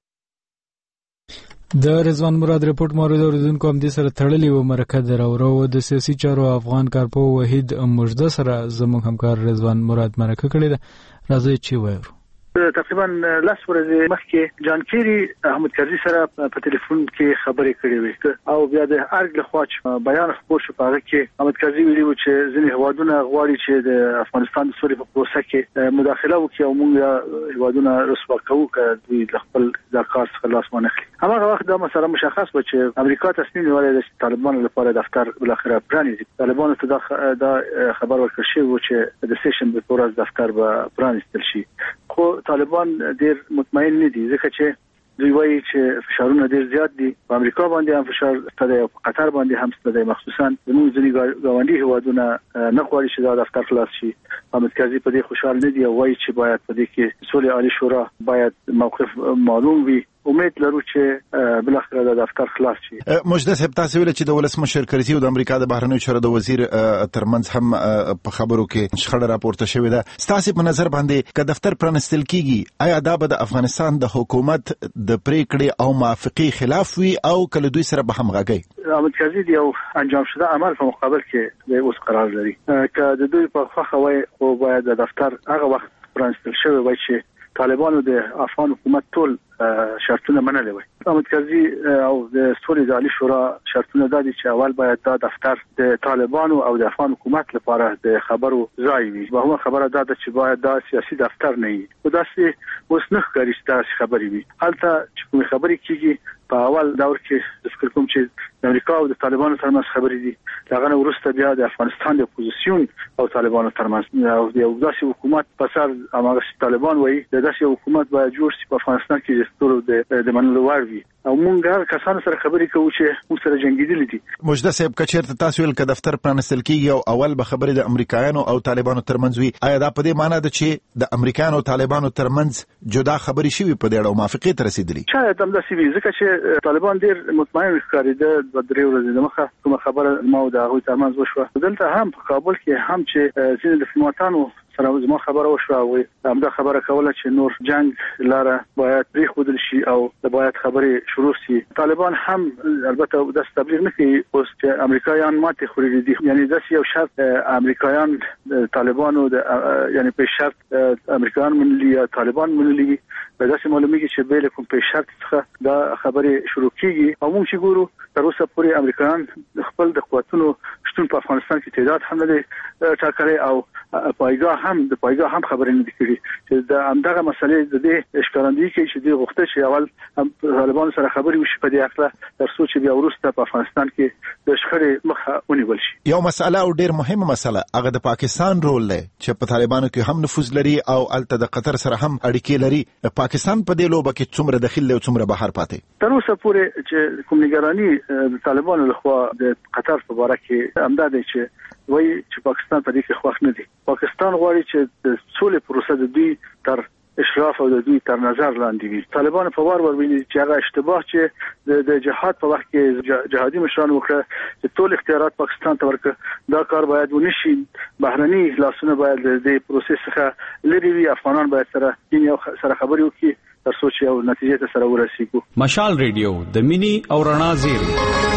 Speaker 1: د رضوان مراد رپورټ مورد اوریدونکو هم دې سره تړلی و. مرکه دراورو د سیاسي چارو افغان کارپو وحید مجده سره زموږ همکار رضوان مراد مرکه کړې ده. راځي چې وایو.
Speaker 7: تقریبا لاس ورځې مخکې جان کیری احمد کرزي سره په ټلیفون کې خبرې کړې وې او بیا د ارګ له خوا چې بیان خپور شو په هغه کې احمد کرزي ویلي و چې ځینې هوادونه غواړي چې د افغانستان د سولې په پروسه کې مداخله وکړي او موږ هوادونه رسوا کوو که دوی د خپل د کار څخه لاس ونه اخلي. هماغه وخت دا مسله مشخص و چې امریکا تصمیم نیولی دی چې طالبانو لپاره دفتر بالاخره پرانیزي. طالبانو ته دا خبر ورکړل شوی و چې د سیشن په ورځ دفتر به پرانیستل شي. خو طالبان ډیر مطمئن نه دي ځکه چې دوی وایي چې فشارونه ډیر زیات دي. په امریکا باندې هم فشار شته او په قطر باندې هم شته. مخصوصا زموږ ځینې ګاونډي هیوادونه نه غواړي چې دا دفتر خلاص شي. احمد کرزي په دې خوشحال نه دي او وایي چې باید په دې کې سولې عالی شورا باید موقف معلوم وي. امید لرو چې بالاخره دا دفتر خلاص شي.
Speaker 16: مجده صاحب تاسو ویل چې د ولسمشر کرزي او د امریکا د بهرنیو چارو د وزیر ترمنځ هم په خبرو کې شخړه راپورته شوې ده. ستاسو په نظر باندې که دفتر پرانستل کیږي آیا دا به د افغانستان د حکومت د پریکړې او موافقې خلاف وي او کله دوی سره به همغږي؟
Speaker 7: احمد کرزي دی او انجام شده عمل په مقابل کې د اوس قرار لري که د دوی په خوښه وای خو باید د دفتر هغه وخت پرانستل شوی وای چې طالبانو د افغان حکومت ټول شرطونه منلي وي. احمد کرزي او د سولې عالی شورا شرطونه دا دي چې اول باید دا دفتر د طالبانو او د افغان حکومت لپاره د خبرو ځای وي. به هم خبره دا ده چې باید دا سیاسي دفتر نه وي. خو داسې اوس نه ښکاري چې داسې خبرې وي. هلته چې کومې خبرې کېږي په اول دور کې د فکر کوم چې د امریکا او د طالبانو ترمنځ خبرې دي. دغه نه وروسته بیا د افغانستان د اپوزیسیون او طالبانو ترمنځ او د یو داسې حکومت په سر هغه طالبان وایي د داسې حکومت باید جوړ شي په افغانستان کې د د منلو وړ وي او موږ هر کسانو سره خبرې کوو چې موږ سره جنګېدلي دي.
Speaker 16: مجده صاحب که چېرته تاسو ویل که دفتر پرانستل کېږي او اول به خبرې د امریکایانو او طالبانو ترمنځ وي آیا دا په دې معنی ده چې د امریکایانو او طالبانو ترمنځ جدا خبرې شوي په دې اړه او موافقې ته رسېدلي؟
Speaker 7: شاید همداسې وي ځکه چې طالبان ډېر مطمئن ښکارېده دوه درې ورځې دمخه کومه خبره ما او د هغوی ترمنځ وشوه. دلته هم په کابل کې هم چې ځینې ډیپلوماتانو سره زما خبره وشوه او همدا خبره کوله چې نور جنگ لاره باید پرېښودل شي او باید خبرې شروع شي. طالبان هم البته داسې تبلیغ نه کوي اوس چې امریکایان ماتې خوړلي دي. یعنی داسې یو شرط امریکایان طالبانو یعنی په شرط امریکایان منلي یا طالبان منلي داسې معلومیږي چې بې له کوم په شرط څخه دا خبرې شروع کیږي او موږ چې ګورو تر اوسه پورې امریکایان خپل د قوتونو شتون په افغانستان کې تعداد هم نه دی ټاکلی او پایګاه هم د پایګاه هم خبرې نه دي کړي چې د همدغه مسلې د دې ښکارندویي کوي چې دوی غوښتل چې اول طالبانو سره خبرې وشي په دې هکله تر څو چې بیا وروسته په افغانستان کې د شخړې مخه ونیول شي.
Speaker 16: یو مسله او ډېر مهمه مسله هغه د پاکستان رول دی چې په طالبانو کې هم نفوذ لري او الته د قطر سره هم اړیکې لري. پاکستان په دې لوبه کې څومره دخیل دی او څومره بهر پاتې؟
Speaker 7: تر اوسه پورې چې کوم نگراني د طالبانو لخوا د قطر په باره کې همدا دی چې وایي چې پاکستان په دې کې خوښ نه دی. پاکستان غواړي چې د سولې پروسه د دوی تر اشراف او د دوی تر نظر لاندې وي. طالبان په وار ور ویلي چې هغه اشتباه چې د جهاد په وخت کې جهادي مشران وکړه چې ټول اختیارات پاکستان ته ورکړه دا کار باید ونشي. بهرني لاسونه باید د دې پروسې څخه لري وي. افغانان باید سره یو سره خبرې وکړي تر څو چې یو نتیجې ته سره ورسیږو.
Speaker 13: مشال ریډیو د مینی او رڼا زیری.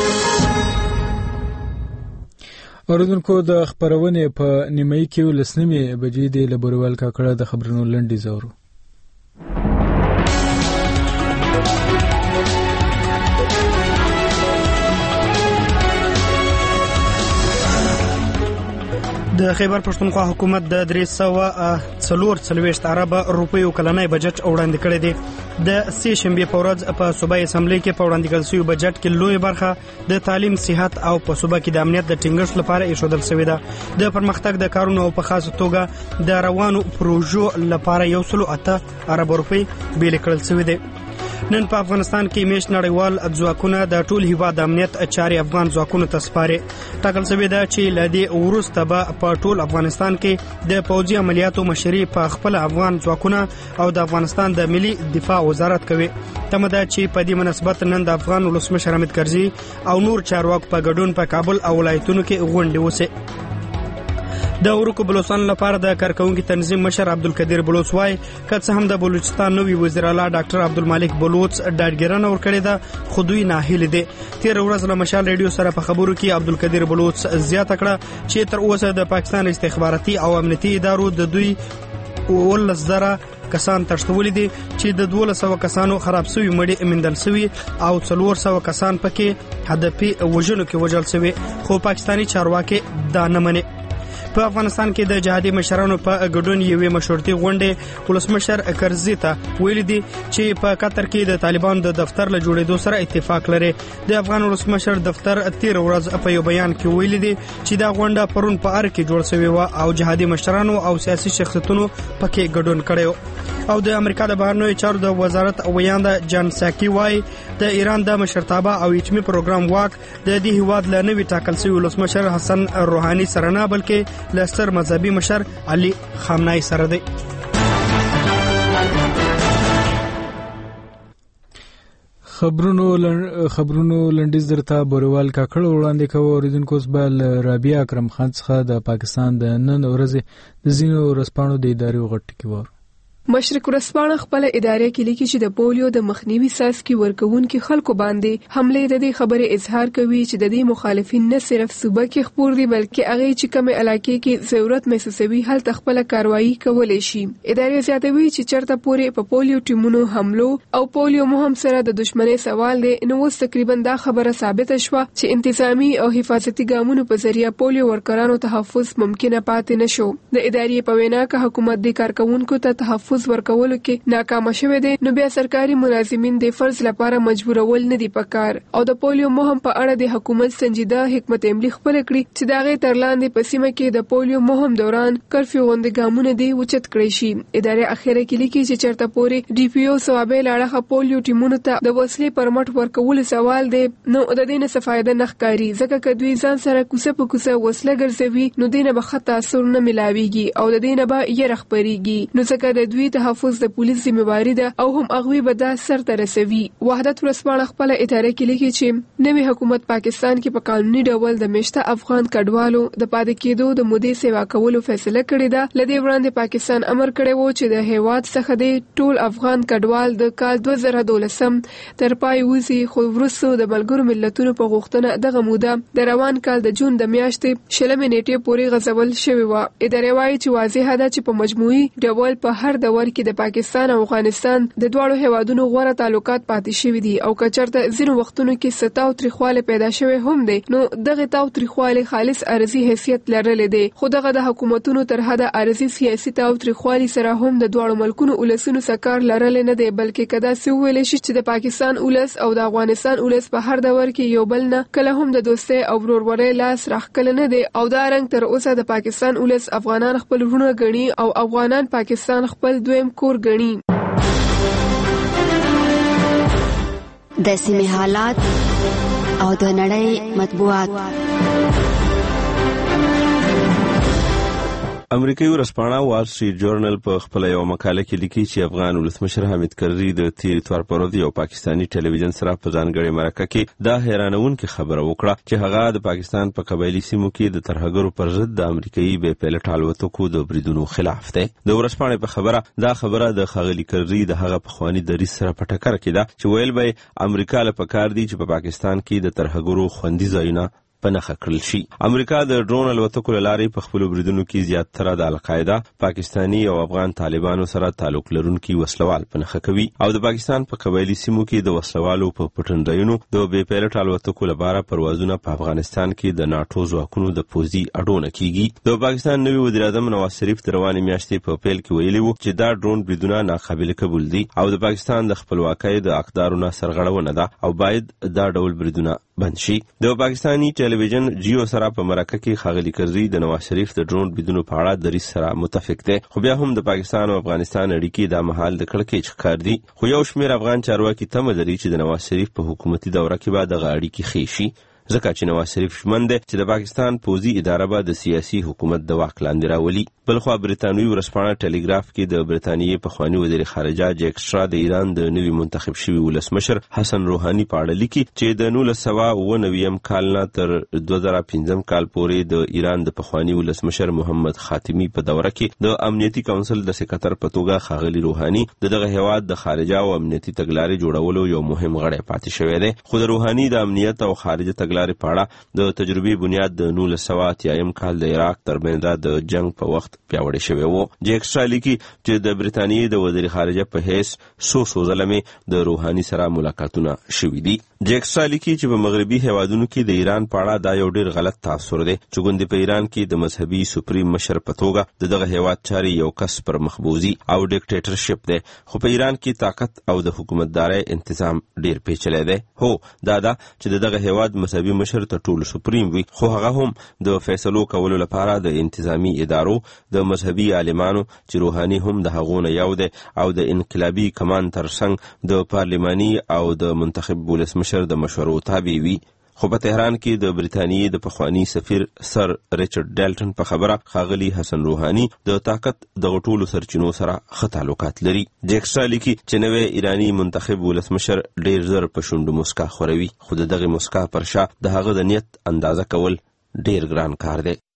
Speaker 1: اوریدونکو د خبرونې په نیمایي کې لسنیمې بجې د لبروال کاکړه د خبرونو لنډیز اورو.
Speaker 2: د خیبر پښتونخوا حکومت د درې سوه څلور څلوېښت اربه روپیو کلنی بجټ وړاندې کړی دی. د سې شنبې په ورځ په صوبایي اسمبلۍ کې په وړاندې کړل شوي بجټ کې لویه برخه د تعلیم، صحت او په صوبه کې د امنیت د ټینګښت لپاره ایښودل شوې ده. د پرمختګ د کارونو او په خاصه توګه د روانو پروژو لپاره یو سلو اته اربه روپۍ بیلې کړل شوې دي. نن په افغانستان کې میشت نړیوال ځواکونه د ټول هیواد د امنیت چارې افغان ځواکونو ته سپارې. ټاکل شوې ده چې له دې وروسته به په ټول افغانستان کې د پوځي عملیاتو مشري په خپل افغان ځواکونه او د افغانستان د ملي دفاع وزارت کوي. تمه ده چې په دې مناسبت نن د افغان ولسمشر حامد کرزي او نور چارواکو په ګډون په کابل او ولایتونو کې غونډې وسي. د ورکو بلوچستان لپاره د کارکونکو تنظیم مشر عبدالقدیر بلوچ وايي که څه هم د بلوچستان نوی وزیر اعلی ډاکټر عبدالمالک بلوچ ډاډګیرنه ورکړې ده خو دوی ناهیلي دي. تیر ورځ له مشال ریډیو سره په خبرو کې عبدالقدیر بلوچ زیاته کړه چې تر اوسه د پاکستان استخباراتي او امنیتي ادارو د دوی ولس زره کسان تښتولي دي چې د دولس سوه کسانو خراب سوي مړي امندل سوي او څلور سوه کسان پکې هدفي وژنو کې وژل سوي، خو پاکستاني چارواکي دا نه مني. په افغانستان کې د جهادي مشرانو په ګډون یوې مشورتي غونډې ولسمشر کرزي ته ویلي دي چې په قطر کې د طالبانو د دفتر له جوړېدو سره اتفاق لري. د افغان ولسمشر دفتر تیر ورځ په یو بیان کې ویلي دي چې دا غونډه پرون په ار کې جوړ شوې و او جهادي مشرانو او سیاسي شخصیتونو پکې ګډون کړی. او د امریکا د بهرنیو چارو د وزارت ویانده جان ساکی وايي د ایران د مشرتابه او ایټمي پروګرام واک د دې هیواد له نوي ټاکل شوي ولسمشر حسن روحاني سره نه بلکې له ستر مذهبي مشر علي خامنه‌ای سره دی.
Speaker 1: خبرونو خبرونو لنډیز درته بوروال کاکړ وړاندې کوو. اوریدونکو اوس به له رابعه اکرم خان څخه د پاکستان د نن ورځې د ځینو ورځپاڼو د ادارې غټ ټکي وو.
Speaker 19: مشرق ورځپاڼه خپل ادارې کې لیکي چې د پولیو د مخنیوي ساسکي ورکوونکو خلکو باندې حمله د دې خبرې اظهار کوي چې د دې مخالفین نه صرف صوبه کې خپور دي بلکې هغه چې کوم علاقې کې ضرورت محسوسوي هلته خپل کاروایی کولای شي. ادارې زیاتوي چې چرته پورې په پولیو ټیمونو حملو او پولیو مهم سره د دشمنۍ سوال دی. نو اوس تقریبا دا خبره ثابته شوه چې انتظامی او حفاظتي ګامونو په ذریعہ پولیو ورکرانو تحفظ ممکنه پاتې نشو. د ادارې په وینا کې حکومت د کارکونکو ته تحفظ ورکولو کې ناکام شوه دي نو بیا سرکاري ملازمین د فرض لپاره مجبورول نه دي پکار. او د پولیو مهم په اړه د حکومت سنجیده حکمت عملی خپل کړي چې داغه ترلاندې په سیمه کې د پولیو مهم دوران کرفیو غونډګامونه دی وچت کړی شي. ادارې اخیره کې لیکي چې چرته پورې ډي پی او ثوابه لاړه پولیو ټیمونو ته د وسلې پرمټ ورکول سوال دی نو د دې نه فائدہ نه ښکاري ځکه کدوې ځان سره کوسه په کوسه وسله ګرځوي نو دینه به خطا اثر نه ملاويږي او د دینه به یې رخبريږي نو ځکه د دوی تحفظ د پولیس ذمہواری ده او هم اغوی به دا سر ته رسوي. وحدت ورځپاڼه خپل ادارې کې لیکي چې نوی حکومت پاکستان کې په قانوني ډول د مشته افغان کډوالو د پاتې کېدو د مودې سیوا کولو فیصله کړې ده. لدې وړاندې پاکستان امر کړی و چې د هیواد څخه د ټول افغان کډوال د کال دوه زره دولسم تر پای وځي خو وروسته د ملګرو ملتونو په غوښتنه دغه موده د روان کال د جون د میاشتې شلمې نیټې پورې غځول شوې و. ادارې وايي چې واضح ده چې په مجموعي ډول په هر دور کې د پاکستان او افغانستان د دواړو هیوادونو غوړه تعلقات پاتې شوي دي او کچرته ځینو وختونو کې ستاو تریخواله پیدا شوی هم دی نو دغه تاو تریخواله خالص ارزي حیثیت لرلې دی خو دغه د حکومتونو تر حده ارزي سیاسي تاو تریخواله سره هم د دواړو ملکونو ولسونو سکار لرلې نه دی بلکې کدا سی ویل شي چې د پاکستان ولس او د افغانستان ولس په هر دور کې یو بل نه کله هم د دوستۍ او ورورولۍ لاس راخکل نه دی او دا رنګ تر اوسه د پاکستان ولس افغانان خپل ورونه غني او افغانان پاکستان خپل دویم کور غني.
Speaker 20: د سیمې حالات او د نړۍ مطبوعات.
Speaker 13: امریکایي ورځپاڼه وال سټریټ جورنل په خپل یو مقاله کې لیکي چې افغان ولسمشر حامد کرزي د تیر اتوار پر ورځ یو پاکستاني ټلویزیون سره په ځانګړي مرکه کې دا حیرانونکې خبره وکړه چې هغه د پاکستان په قبایلي سیمو کې د ترهګرو پر ضد د امریکایي بې پیلوټ الوتکو د بریدونو خلاف دی. د ورځپاڼې په خبره دا خبره د ښاغلي کرزي د هغه پخواني دریځ سره په ټکر کې ده چې ویل به امریکا له پکار دی چې په پاکستان کې د ترهګرو خوندي ځایونه پنهخه کړل شي. امریکا د ډرون الوتکو لارې په خپل بریدونو کې زیاتره د القاعده، پاکستاني او افغان طالبانو سره تعلق لرونکي وسلوال پنهخه کوي او د پاکستان په قبایلی سیمو کې د وسلوالو په پټنځایونو د بې پیلوټ الوتکو لپاره پروازونه په افغانستان کې د ناټو ځواکونو د پوځي اډونه کیږي. د پاکستان نوي وزیر اعظم نواز شریف د روانې میاشتې په پیل کې ویلي وو چې دا ډرون بریدونه ناقابل قبول دي او د پاکستان د خپلواکۍ د اقدارونو سرغړونه ده او باید دا ډول بریدونه بند شي. د پاکستاني ټلویزیون جیو سره په مرکه کې ښاغلي کرزي د نواز شریف د ډرون بریدونو په اړه دریځ سره متفق دي، خو بیا هم د پاکستان او افغانستان اړیکې د مهال د کړکېچ ښکار دي. خو یو شمېر افغان چارواکي تمه لري چې د نواز شریف په حکومتي دوره کې به دغه اړیکې ښې شي، ځکه چې نواز شریف ژمن دی چې د پاکستان پوځي اداره به د سیاسي حکومت د واک لاندې راولي. بلخوا بریتانوي ورځپاڼه ټلیګراف کې د برتانیې پخواني وزیر خارجه جیک سټرا د ایران د نوي منتخب شوي ولسمشر حسن روحاني په اړه لیکي چې د نولس سوه اوه نوي کال نه تر دوه زره پنځم کال پورې د ایران د پخواني ولسمشر محمد خاتمي په دوره کې د امنیتي کونسل د سکرټر په توګه ښاغلي روحاني د دغه هیواد د خارجه او امنیتي تګلارې جوړولو یو مهم غړی پاتې شوی دی. خو د روحاني د امنیت او خارجه تګلارې په اړه د تجربې بنیاد د نولس سوه اتیایم کال د عراق ترمنځ د جنگ په وخت پیاوړی شوی و. جیک سټرا لیکي چې د برتانیې د وزیر خارجه په حیث څو څو ځله مې د روحاني سره ملاقاتونه شوي دي. جیک سټرا لیکي چې په مغربي هیوادونو کې د ایران په اړه دا یو ډیر غلط تاثر دی چې ګوندې په ایران کې د مذهبي سپریم مشر په توګه د دغه هیواد چارې یو کس پر مخبوزي او ډیکټیټرشپ دی، خو په ایران کې طاقت او د حکومتدارۍ انتظام ډیر پیچلی دی. هو دا ده چې دغه هیواد مذهبي مشر تر ټولو سپریم وي، خو هغه هم د فیصلو کولو لپاره د انتظامی ادارو د مذهبي عالمانو چې روحاني هم د هغو نه یو دی او د انقلابي کمان ترڅنګ د پارلماني او د منتخب ولسمشر د مشورو تابع وي. خو په تهران کې د برتانیې د پخواني سفیر سر ریچارډ ډالټن په خبره ښاغلي حسن روحاني د طاقت د غټولو سرچینو سره ښه تعلقات لري. جیک سټرا لیکي چې نوی ایراني منتخب ولسمشر ډیر زر په شونډو مسکا خوروي، خو د دغه مسکا پر شا د هغه د نیت اندازه کول ډیر ګران کار دی.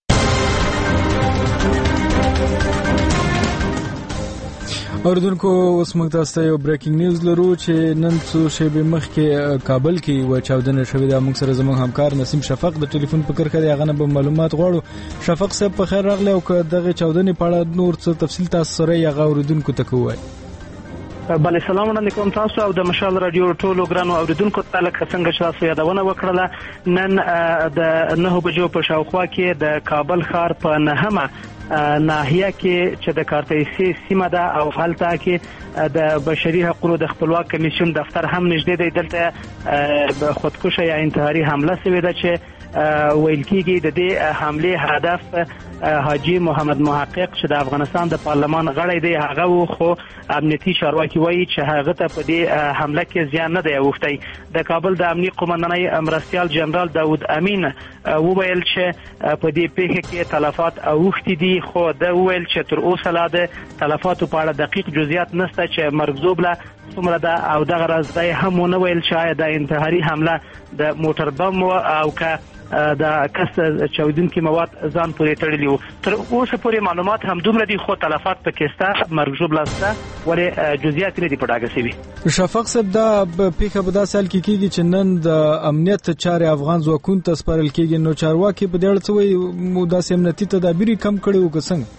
Speaker 1: اوردونکو اوس موږ تاسو ته یو بریکینګ نیوز لرو چې نن څو شېبې مخکې کابل کې و چاودنه شوې ده. موږ سره زموږ همکار نسیم شفق د ټلیفون په کرښه دی، هغه نه به معلومات غواړو. شفق صاحب په خیر راغلی او که دغه چاودنې په اړه نور څه تفصیل تاسو سره یې هغه اوریدونکو ته کوئ.
Speaker 21: بله سلام علیکم تاسو او د مشال رادیو ټولو ګرانو اوریدونکو ته. لکه څنګه چې تاسو یادونه وکړله، نن د نهو بجو په شاوخوا کې د کابل ښار په نهمه ناحیه کې چې د کارتیسي سیمه ده او هلته کې د بشري حقوقو د خپلواک کمیسیون دفتر هم نږدې دی. دلته خودکشه یا انتحاري حمله شوې ده چې ویل کېږي د دې حمله هدف حاجی محمد محقق چې د افغانستان د پارلمان غړی دی هغه و، خو امنیتي چارواکي وایي چې هغه ته په دې حمله کې زیان نه دی اوښتی. د کابل د امنیت قومندانۍ مرستیال جنرال داود امین وویل چې په دې پیښه کې تلفات اوښتي دي، خو دا وویل چې تر اوسه لا د تلفاتو په اړه دقیق جزئیات نشته چې مرګ له څومره ده او دغه راز دی هم ونه ویل چې آیا د انتحاري حمله د موټر بم او که د کس چاودونکي مواد ځان پورې تړلي وو. تر اوسه پورې معلومات هم دومره دي، خو تلفات پکې شته، مرګ ژوبله شته، ولې جزئیات نه دي په ډاګه شوي.
Speaker 1: شفق صاحب دا پیښه په داسې حال کې کېږي چې نن د امنیت چارې افغان ځواکونو ته سپارل کېږي، نو چارواکي په دې اړه څه وایي؟ داسې امنیتي تدابیر کم کړي وو که څنګه؟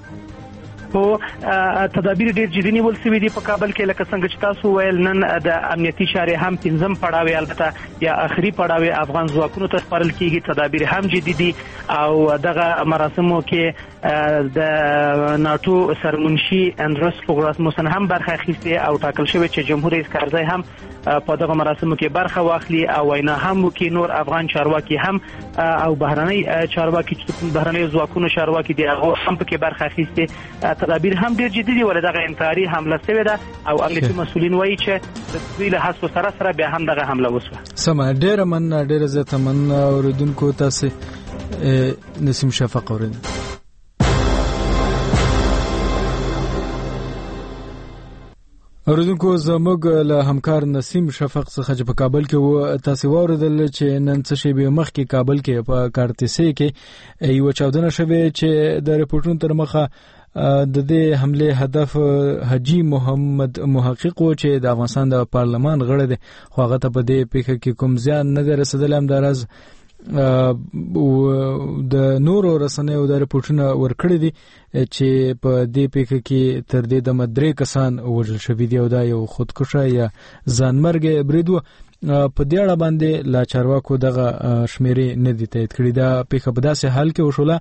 Speaker 21: خو تدابیر ډیر جدي نیول شوي دي په کابل کې. لکه څنګه چې تاسو ویل، نن د امنیتي چارې هم پنځم پړاو البته یا اخري پړاو افغان ځواکونو ته سپارل کېږي. تدابیر هم جدي دي او دغه مراسمو کې د ناتو سرمنشي اندرس فوګراسموسن هم برخه اخیستې او ټاکل شوی چې جمهور رئیس کارزای هم په دغه مراسمو کې برخه واخلي او وینا هم وکړي. نور افغان چارواکي هم او بهرنۍ چارواکي چې بهرنۍ ځواکونو چارواکي دي هغه هم پکې برخه اخیستې. تدابیر هم ډیر جدي دي، ولې دغه انتحاري حمله شوې ده او امنیتي مسؤلین وایي چې د دوی له هڅو سره سره بیا هم دغه حمله وشوه.
Speaker 1: سمه، ډیره مننه، ډیره زیاته مننه اوریدونکو تاسو نسیم شفق اورید. اوریدونکو زموږ له همکار نسیم شفق څخه چې په کابل کې و تاسو واوریدل چې نن څه شی به مخکې کابل کې په کارتیسي کې یو چاودنه شوه چې د ریپورتونو تر مخه د دې حمله هدف حاجی محمد محقق و چې د افغانستان د پارلمان غړی دی، خو هغه ته په دې پیښه کې کوم زیان نه رسیدلی. هم دراز د نورو رسنیو د رپورټونو ورکړی دي چې په دې پیښه کې تر دې د مدرې کسان وژل شوي دي او دا یو خودکشه یا ځانمرګ برید و. په دې اړه باندې لا چارواکو دغه شمیرې نه دي تایید کړي. دا پیښه په داسې حال کې وشوله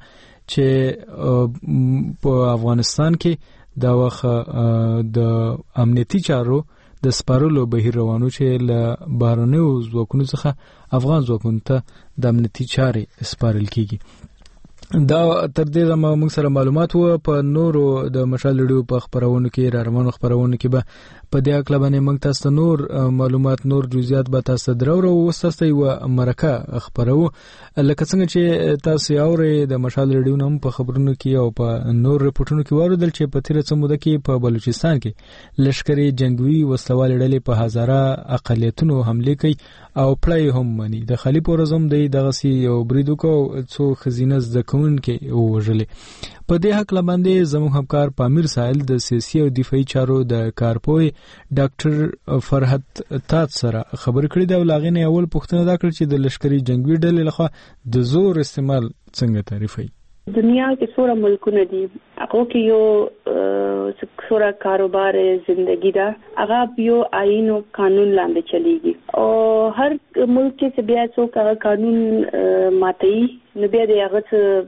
Speaker 1: چې په افغانستان کې دا وخت د امنیتي چارو د سپارلو بهیر روانو چې له بهرنیو ځواکونو څخه افغان ځواکونو ته د امنیتي چارې سپارل کیږي. دا تر دې دمه موږ سره معلومات وو. په نورو د مشال ریډیو په خبرونو کې را روانو خبرونو کې به په دې اړه باندې موږ تاسو ته نور معلومات نور جزئیات به تاسو درو وستاسو یو مرکه خبرو لکه څنګه چې تاسو اورئ د مشال ریډیو نوم په خبرونو کې او په نور رپورټونو کې واردل چې په تیر څه موده کې په بلوچستان کې لشکري جنگوي وسلوال ډلې په هزاره اقلیتونو حمله کوي او پړای هم مني. د خالی پورزم دی دغه سی یو بریدو کو څو خزینه زکون کې وژلې. په دې حق لباندې زموږ همکار پامیر سائل د سیاسي او دفاعي چارو د کارپوی ډاکټر فرحت تات سره خبر کړی دا لاغینه اول پښتنه دا کړ چې د لشکري جنگوي ډلې لخوا د زور استعمال څنګه تعریفوي.
Speaker 5: دنیا کې څوره ملکونه دي هغه کې یو څوره کاروبار زندگی دا هغه یو آئین او قانون لاندې چلیږي او هر ملک کې بیا څوک قانون ماتي نو بیا د هغه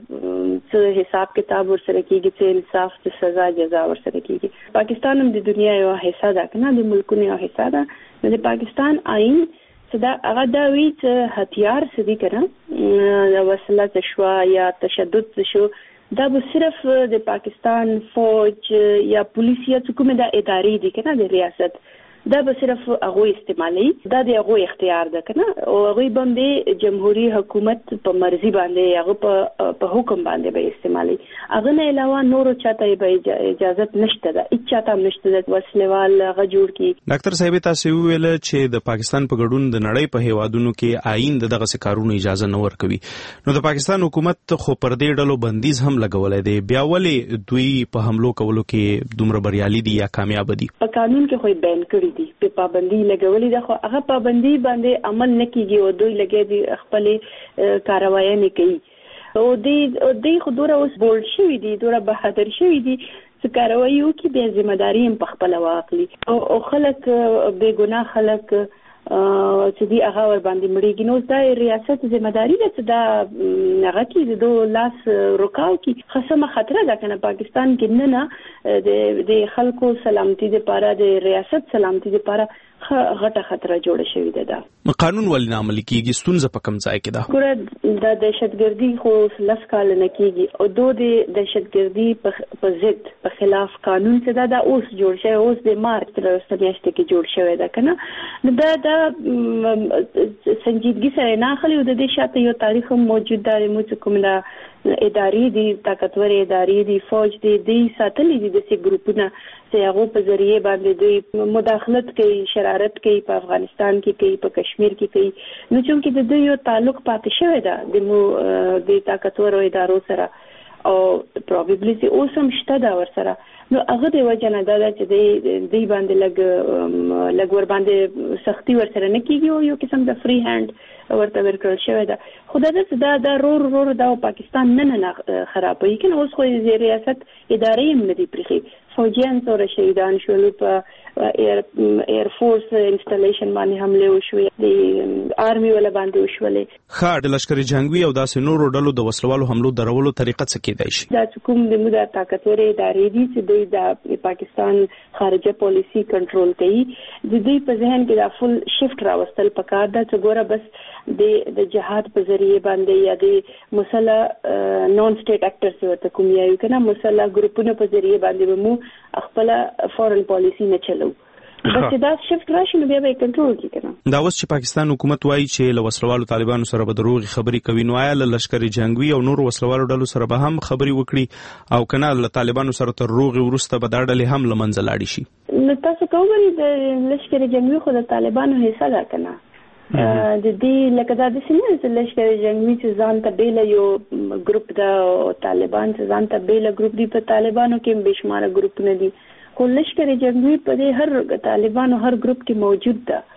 Speaker 5: څه حساب کتاب ورسره کیږي چې انصاف ته سزا جزا ورسره کیږي. پاکستان هم د دنیا یو حصہ ده کنه د ملکونو یو حصہ ده. د پاکستان آئین صدا هغه دا وی چې هتیار سدي کړه د وسله شوا یا تشدد شو دا به صرف د پاکستان فوج یا پولیس یا حکومت د ادارې دي کنه د ریاست دا به صرف هغه استعمالي دا د هغه اختیار ده کنه او هغه باندې جمهوریت حکومت په مرزي باندې هغه په په حکم باندې به استعمالي. هغه نه علاوه نور چاته به اجازه نشته ده هیڅ چاته نشته ده وسلوال هغه جوړ کی.
Speaker 2: ډاکټر صاحب تاسو ویل چې د پاکستان په ګډون د نړۍ په هیوادونو کې آئین دغه څه کارونه اجازه نه ورکوي نو د پاکستان حکومت خو پر دې ډلو بندیز هم لګولای دی بیا ولې دوی په حملو کولو کې دومره بریالي دي یا کامیاب دي؟
Speaker 5: په قانون کې خو بین کړی دي په پابندي لګولې ده خو هغه پابندي باندې عمل نه کیږي او دوی لګي دي خپل کاروایی نه کوي او دې دې خو دوره اوس بولډ شوی دي دوره بهادر شوی دي چې کاروایی وکړي به ذمہ داری هم په خپل واخلي او خلک بے ګناه خلک چې دی هغه ور باندې مړیږي نو دا ریاست ذمہ داری ده چې دا هغه کې د دوه لاس رکاو کې خصمه خطر ده کنه پاکستان کې نه نه د خلکو سلامتی لپاره د ریاست سلامتی لپاره غټه خطر جوړه شوې ده. دا
Speaker 2: قانون ولې نه عملي کیږي ستونزه په کوم ځای کې ده؟
Speaker 5: ګوره د دهشتګردي خو لس کال نه کیږي او دوه د دهشتګردي په ضد په خلاف قانون څه ده دا اوس جوړ شوی اوس د مارچ تر میاشتې کې جوړ شوی ده کنه دا دا سنجیدګي سره نه اخلي او د دې شاته یو تاریخ موجود دی مو کوم دا ادارې دي طاقتور ادارې دي فوج دي د ساتلې دي د سي ګروپونه چې هغه په ذریعہ باندې دوی مداخلت کوي شرارت کوي په افغانستان کې کوي په کشمیر کې کوي نو چې د دوی یو تعلق پاتې شوی ده د مو د طاقتور ادارو سره او پروبابلی اوس هم شته دا ور سره نو هغه د وجه نه دا چې د دی باندې لګ لګ ور باندې سختي ور سره نه کیږي او یو قسم د فری هاند ورته ورکړل شوی ده خدای دې دا د رور رور د پاکستان نه نه خرابوي کنه اوس خو د ریاست ادارې هم نه دي پرخي فوجیان سره شهیدان شول په ایر ایر فورس انسټالیشن باندې حمله وشوې د آرمي ولا باندې وشولې
Speaker 2: خاډ لشکري جنگوي او داسې نورو ډلو د وسلوالو حملو درولو طریقه څه کېدای شي؟
Speaker 5: دا کوم د مودا طاقتور ادارې دي چې دوی د پاکستان خارجه پالیسی کنټرول کوي د دې په ذهن کې د فل شفت راوستل پکار ده چې ګوره بس د د جهاد په ذریعہ باندې یا د مسله نون سټیټ اکټرز ورته کوم یو کنه مسله ګروپونو په ذریعہ باندې مو خپل فورن پالیسی نه چلو بس دا شفت راشي نو بیا به کنټرول کی کنه.
Speaker 2: دا اوس چې پاکستان حکومت وایي چې له وسلوالو طالبانو سره به دروغ خبري کوي نو آیا له لشکري جنگوي او نور وسلوالو ډلو سره به هم خبري وکړي او کنه له طالبانو سره تر روغ ورسته به دا ډلې هم لمنځه لاړې شي؟
Speaker 5: نو تاسو کومري د لشکري جنگوي خو د طالبانو حصہ ده کنه د دې لکه دا د سینې چې لشکري جنگوي چې ځان ته بیل یو ګروپ دا طالبان چې ځان ته بیل ګروپ دی په طالبانو کې بشمار ګروپ نه دي خو لشکري جنگوي په دې هر طالبانو هر ګروپ کې موجود ده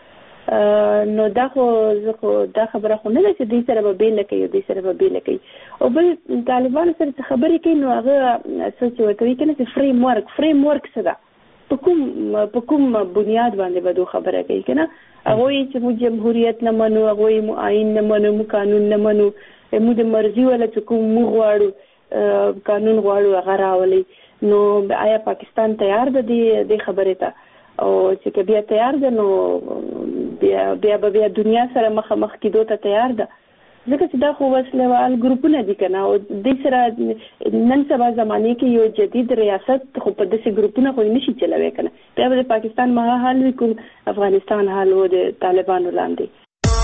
Speaker 5: نو دا خو زه خو دا خبره خو نه ده چې دوی سره به بېله کوي دوی سره به بېله کوي او بل طالبانو سره چې خبرې کوي نو هغه څه چې ورته وایي که نه چې فریم ورک فریم ورک څه ده په کوم په کوم بنیاد باندې به دو خبره کوي که نه هغوی چې موږ جمهوریت نه منو هغوی مو آئین نه منو مو قانون نه منو موږ د مرضي والا چې کوم موږ غواړو قانون غواړو هغه راولي نو آیا پاکستان تیار ده دې خبرې ته او چې که بیا تیار ده نو بیا بیا به بیا دنیا سره مخامخ کېدو ته تیار ده ځکه چې دا خو وسله وال ګروپونه دي که نه او دې سره نن سبا زمانې کې یو جدید ریاست خو په داسې ګروپونه خو یې نشي چلوی که نه بیا به د پاکستان مها حال وي کوم افغانستان حال و د طالبانو لاندې.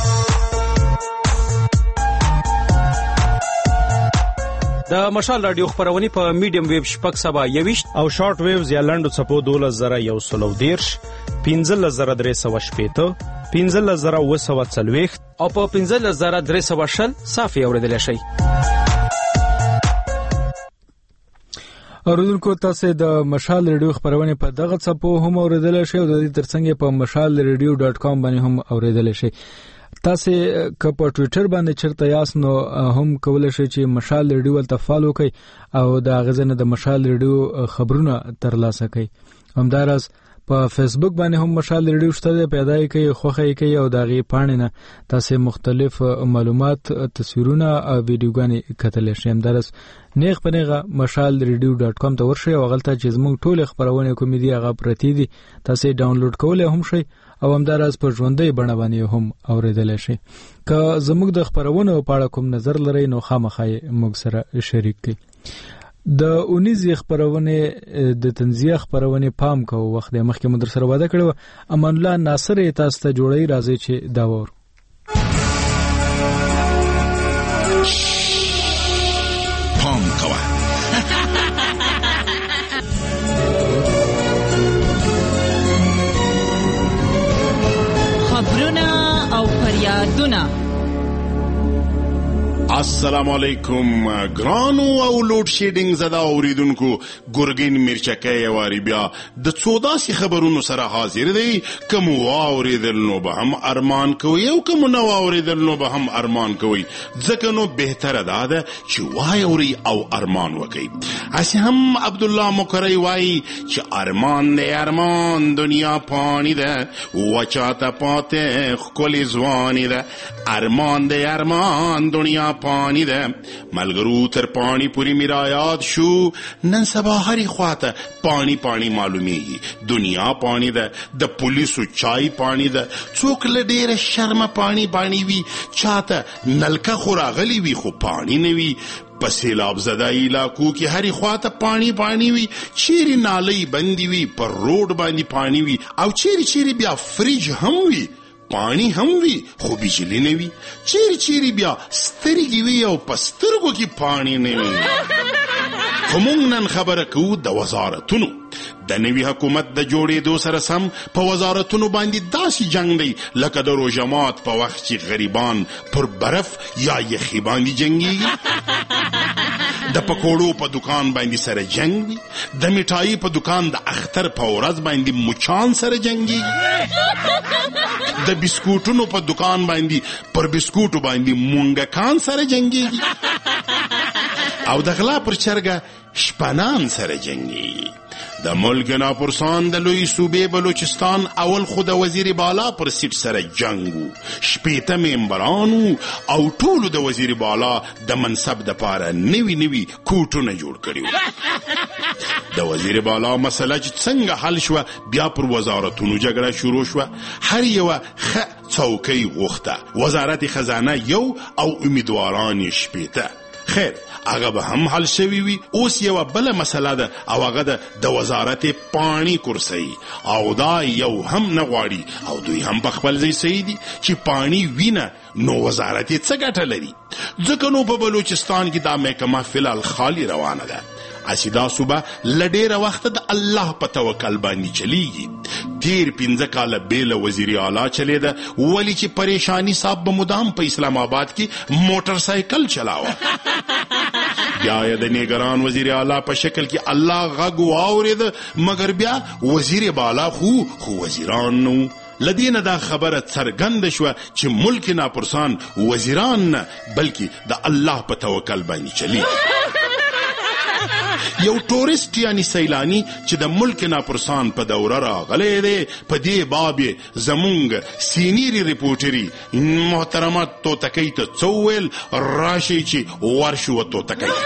Speaker 8: د مشال رادیو خبرونه په میډیم ویو شپږ سبا یويشت
Speaker 2: او شارټ ویوز یا لنډو څپو دولس زره یو سلو دیرش پنځلس زره درې سوه شپېته پنځلس زره اووه سوه څلوېښت
Speaker 8: او په پنځلس زره درې سوه شل صافي اورېدلی شئ.
Speaker 1: اوریدونکو تاسو د مشال ریډیو خبرونه په دغه څپو هم اوریدلی شئ او د دې ترڅنګ په مشال ریډیو ډاټ کام باندې هم اوریدلی شئ. تاسو که په ټوئیټر باندې چرته یاست نو هم کولای شئ چې مشال ریډیو ته فالو کړئ او د غزنه د مشال ریډیو خبرونه ترلاسه کړئ. همدارس په فیسبوک باندې هم مشال ریډیو شته پیدا کوي خوخه کوي او دغه پاڼې نه تاسو مختلف معلومات تصویرونه او ویډیوګانې کتلی شئ. همدارس نیغ په نیغه مشال ریډیو ډاټ کام ته ورشئ او غلطه چې زموږ ټول خبرونه کوم دي هغه پرتی دي تاسو ډاونلوډ کولای هم شئ او همدارس په ژوندۍ بڼه باندې هم اوریدلی شئ. که زموږ د خبرونو په اړه کوم نظر لرئ نو خامخا موږ سره شریک کړئ. د اونیزې خبرونه د تنزیه خبرونه پام کوو وخت د مخکې مدر سره واده کړو امان الله ناصر تاسو ته جوړی راځي چې دا وور
Speaker 22: پام کوه
Speaker 23: خبرونه او فریادونه.
Speaker 22: السلام علیکم ګرانو او لوډ شیډینګ زدا اوریدونکو ګورګین مرچکای واری بیا د څوداسي خبرونو سره حاضر دی. کوم واوریدل نو به هم ارمان کوي او کوم نو واوریدل نو به هم ارمان کوي ځکه نو بهتره ده چې وای اوري او ارمان وکي. اسی هم عبد الله مکری وای چې ارمان نه ارمان دنیا پانی ده و چاته پاته خلی ځواني ده ارمان ده ارمان دنیا پانی ده ملګرو تر پانی پوری میرا یاد شو نن سبا هری خواته پانی پانی معلومیږي دنیا پانی ده د پولیسو چای پانی ده څوک له ډیره شرم پانی پانی وی چاته نلکه خوراغلی وی خو پانی نه وی په سیلاب زده علاقو کې هری خواته پانی پانی وی چیرې نالۍ بندي وی پر روډ باندې پانی وی او چیرې چیرې بیا فریج هم وی پانی هم وی خو بجلی نه وی چیرې چیرې بیا سترګې وی او په سترګو کې پانی نه وی. خو موږ نن خبره کوو د وزارتونو د نوي حکومت د جوړېدو سره سم په وزارتونو باندې داسې جنگ دی لکه د روژمات په وخت چې غریبان پر برف یا یخي باندې جنګېږي د پکوړو په دکان باندې سره جنگ وي د میټایي په دکان د اختر په ورځ باندې مچان سره جنګېږي د بسکوټونو په دکان باندې پر بسکوټو باندې مونږکان سره جنګېږي او د غلا پر چرګه شپنان سره جنګېږي. د ملک ناپرسان د لوی صوبې بلوچستان اول خود وزیر بالا پر سیټ سره جنگو شپېته ممبرانو او ټولو د وزیر بالا د منصب د پاره نوی نوی کوټونه جوړ کړیو. د وزیر بالا مسله چې څنګه حل شو بیا پر وزارتونو جګړه شروع شو. هر یو خ څوکۍ غوښته وزارت خزانه یو او امیدواران شپېته. خیر هغه به هم حل شوی وي. اوس یو بل مسله ده او هغه ده د وزارت پانی کرسي او دا یو هم نه غواړي او دوی هم په خپل ځای صحیح دي چې پانی وینه نو وزارت یې څه ګټه لري ځکه نو په بلوچستان کې دا محکمه فلال خالی روانه ده. اسی دا صوبه لډیره وخت د الله په توکل باندې چلیږي. تیر پنځه کاله بیل وزیر اعلی چلی ده ولی چې پریشانی صاحب به مدام په اسلام آباد کې موټر سایکل چلاوه. بیا یې د نگران وزیر اعلی په شکل کې الله غږ واورید مګر بیا وزیر بالا خو خو وزیران نو لدینه دا خبره څرګنده شوه چې ملک ناپرسان وزیران نه بلکې د الله په توکل باندې چلی. یو ټوریست یعنی سیلانی چې د ملک ناپرسان په دوره راغلی دی، په دې باب زمونږ سینیری ریپورټري محترمه توتکۍ ته څه وویل، راشئ چې ورشو توتکۍ.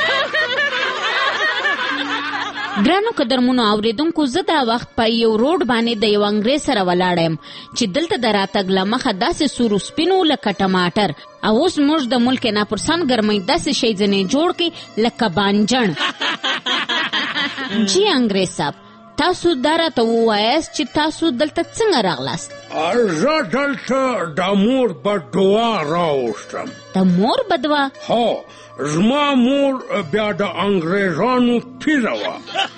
Speaker 3: ګرانو قدرمنو اوریدونکو، زه دا وخت په یو روډ باندې د یو انګریز سره ولاړ یم چې دلته د راتګ له مخه داسې سور سپینو لکه ټماټر، او اوس موږ د ملک ناپرسان ګرمۍ داسې شی ځنې جوړ کړي لکه بانجڼ. جی انګریز صاحب، تاسو دا راته ووایاست چې تاسو دلته څنګه راغلاست؟
Speaker 6: زه دلته د مور بددعا راوستم.
Speaker 3: د مور بددعا؟
Speaker 6: هو، زما مور بیا د انګریزانو پیره وه.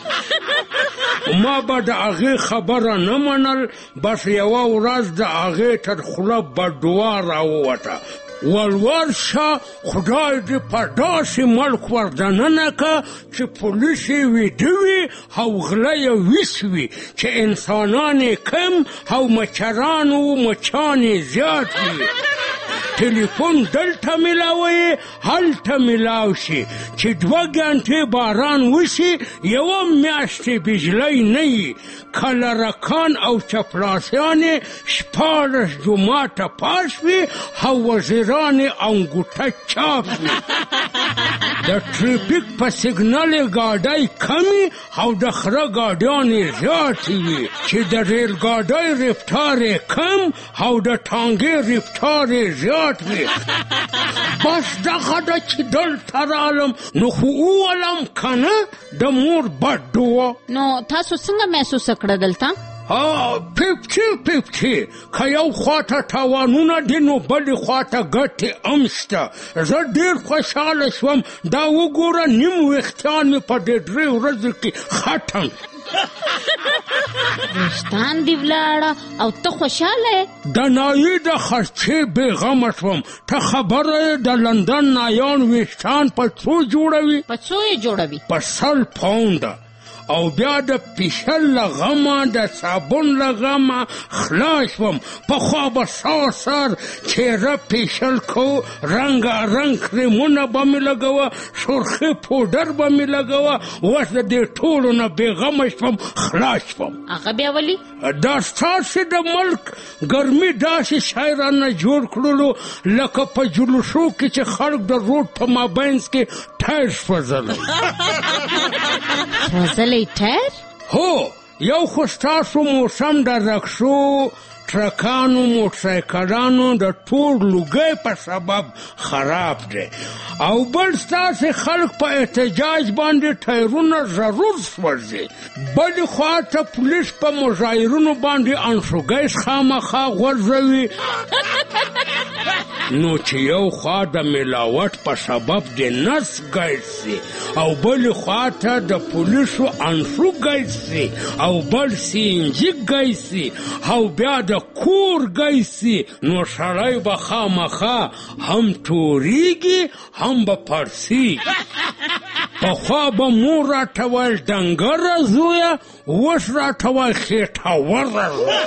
Speaker 6: ما به د هغې خبره نه منل، بس یوه ورځ د هغې تر خوله بددعا راووته، ولور شه خدای دې په داسې ملک ور دننه که چې پولیس یې ویده وي او غله یې ویس وي، چې انسانان یې کم او مچران و مچان یې زیات وي. تلیفون دلته میلاوي هلته میلاو شي، چې دوه ګنټې باران وشي یوه میاشتې بجلی نه وي، کله رکان او چپړاسیان یې شپاړس جوماته پاس وي او وزیران یې انګوټه چاپ وي. د ټریفیک په سیګنل یې ګاډۍ کمي او د خره ګاډیان یې زیاتې وي، چې د ریل ګاډۍ رفتار یې کم او د ټانګې رفتار یې زیات وي. بس دغه ده چې دلته رالم، نو خو وولم که نه د مور بددعا.
Speaker 3: نو تاسو څنګه محسوسه کړه دلته؟
Speaker 6: ففټي ففټي، که یو خواته تاوانونه دي نو بلې خواته ګټې هم شته. زه ډېر خوشحاله شوم، دا وګوره نیم ویښتان مې په دې درې ورځو کې ختم.
Speaker 3: ویښتان دې ولاړه او ته خوشحاله یې؟
Speaker 6: د نایي د خرچې بېغمه شوم. ته خبره یې د لندن نایان ویښتان په څو جوړوي؟
Speaker 3: په څو یې جوړوي؟
Speaker 6: په سل پاونده. او بیا د پیشل له غمه د صابون له غمه خلاص شوم. پخوا به سار سار چهره پیشل کو، رنګارنګ کریمونه به مې لګوه، سرخې پوډر به مې لګوه. اوس د دې ټولو نه بېغمه شوم، خلاص شوم.
Speaker 3: هغه بیا ولې؟
Speaker 6: دا ستاسې د ملک ګرمي داسې شی رانه جوړ کړلو لکه په جلوسو کې چې خلک د روډ په مابینځ کې ټایر سوځلی.
Speaker 3: سوځلی ټایر؟
Speaker 6: هو، یو خو ستاسو موسم د رکشو، ټرکانو، موټرسایکلانو د ټول لوګۍ په سبب خراب دی، او بل ستاسې خلک په احتجاج باندې ټایرونه ضرور سوځي. بلې خواته پولیس په مظاهرونو باندې انشوګیز خامخا غورځوي. نو چې یو خوا د ملاوټ په سبب د نس ګیس سي، او بلې خواته د پولیسو انشو ګیس سي، او بل سی انجي ګیس سي، او بیا د کور ګیس سي، نو سړی به خامخا هم توریږي هم به پړسیږي. پخوا به مور راته ویل ډنګره زویه، اوس راته وایي خېټوره زویه.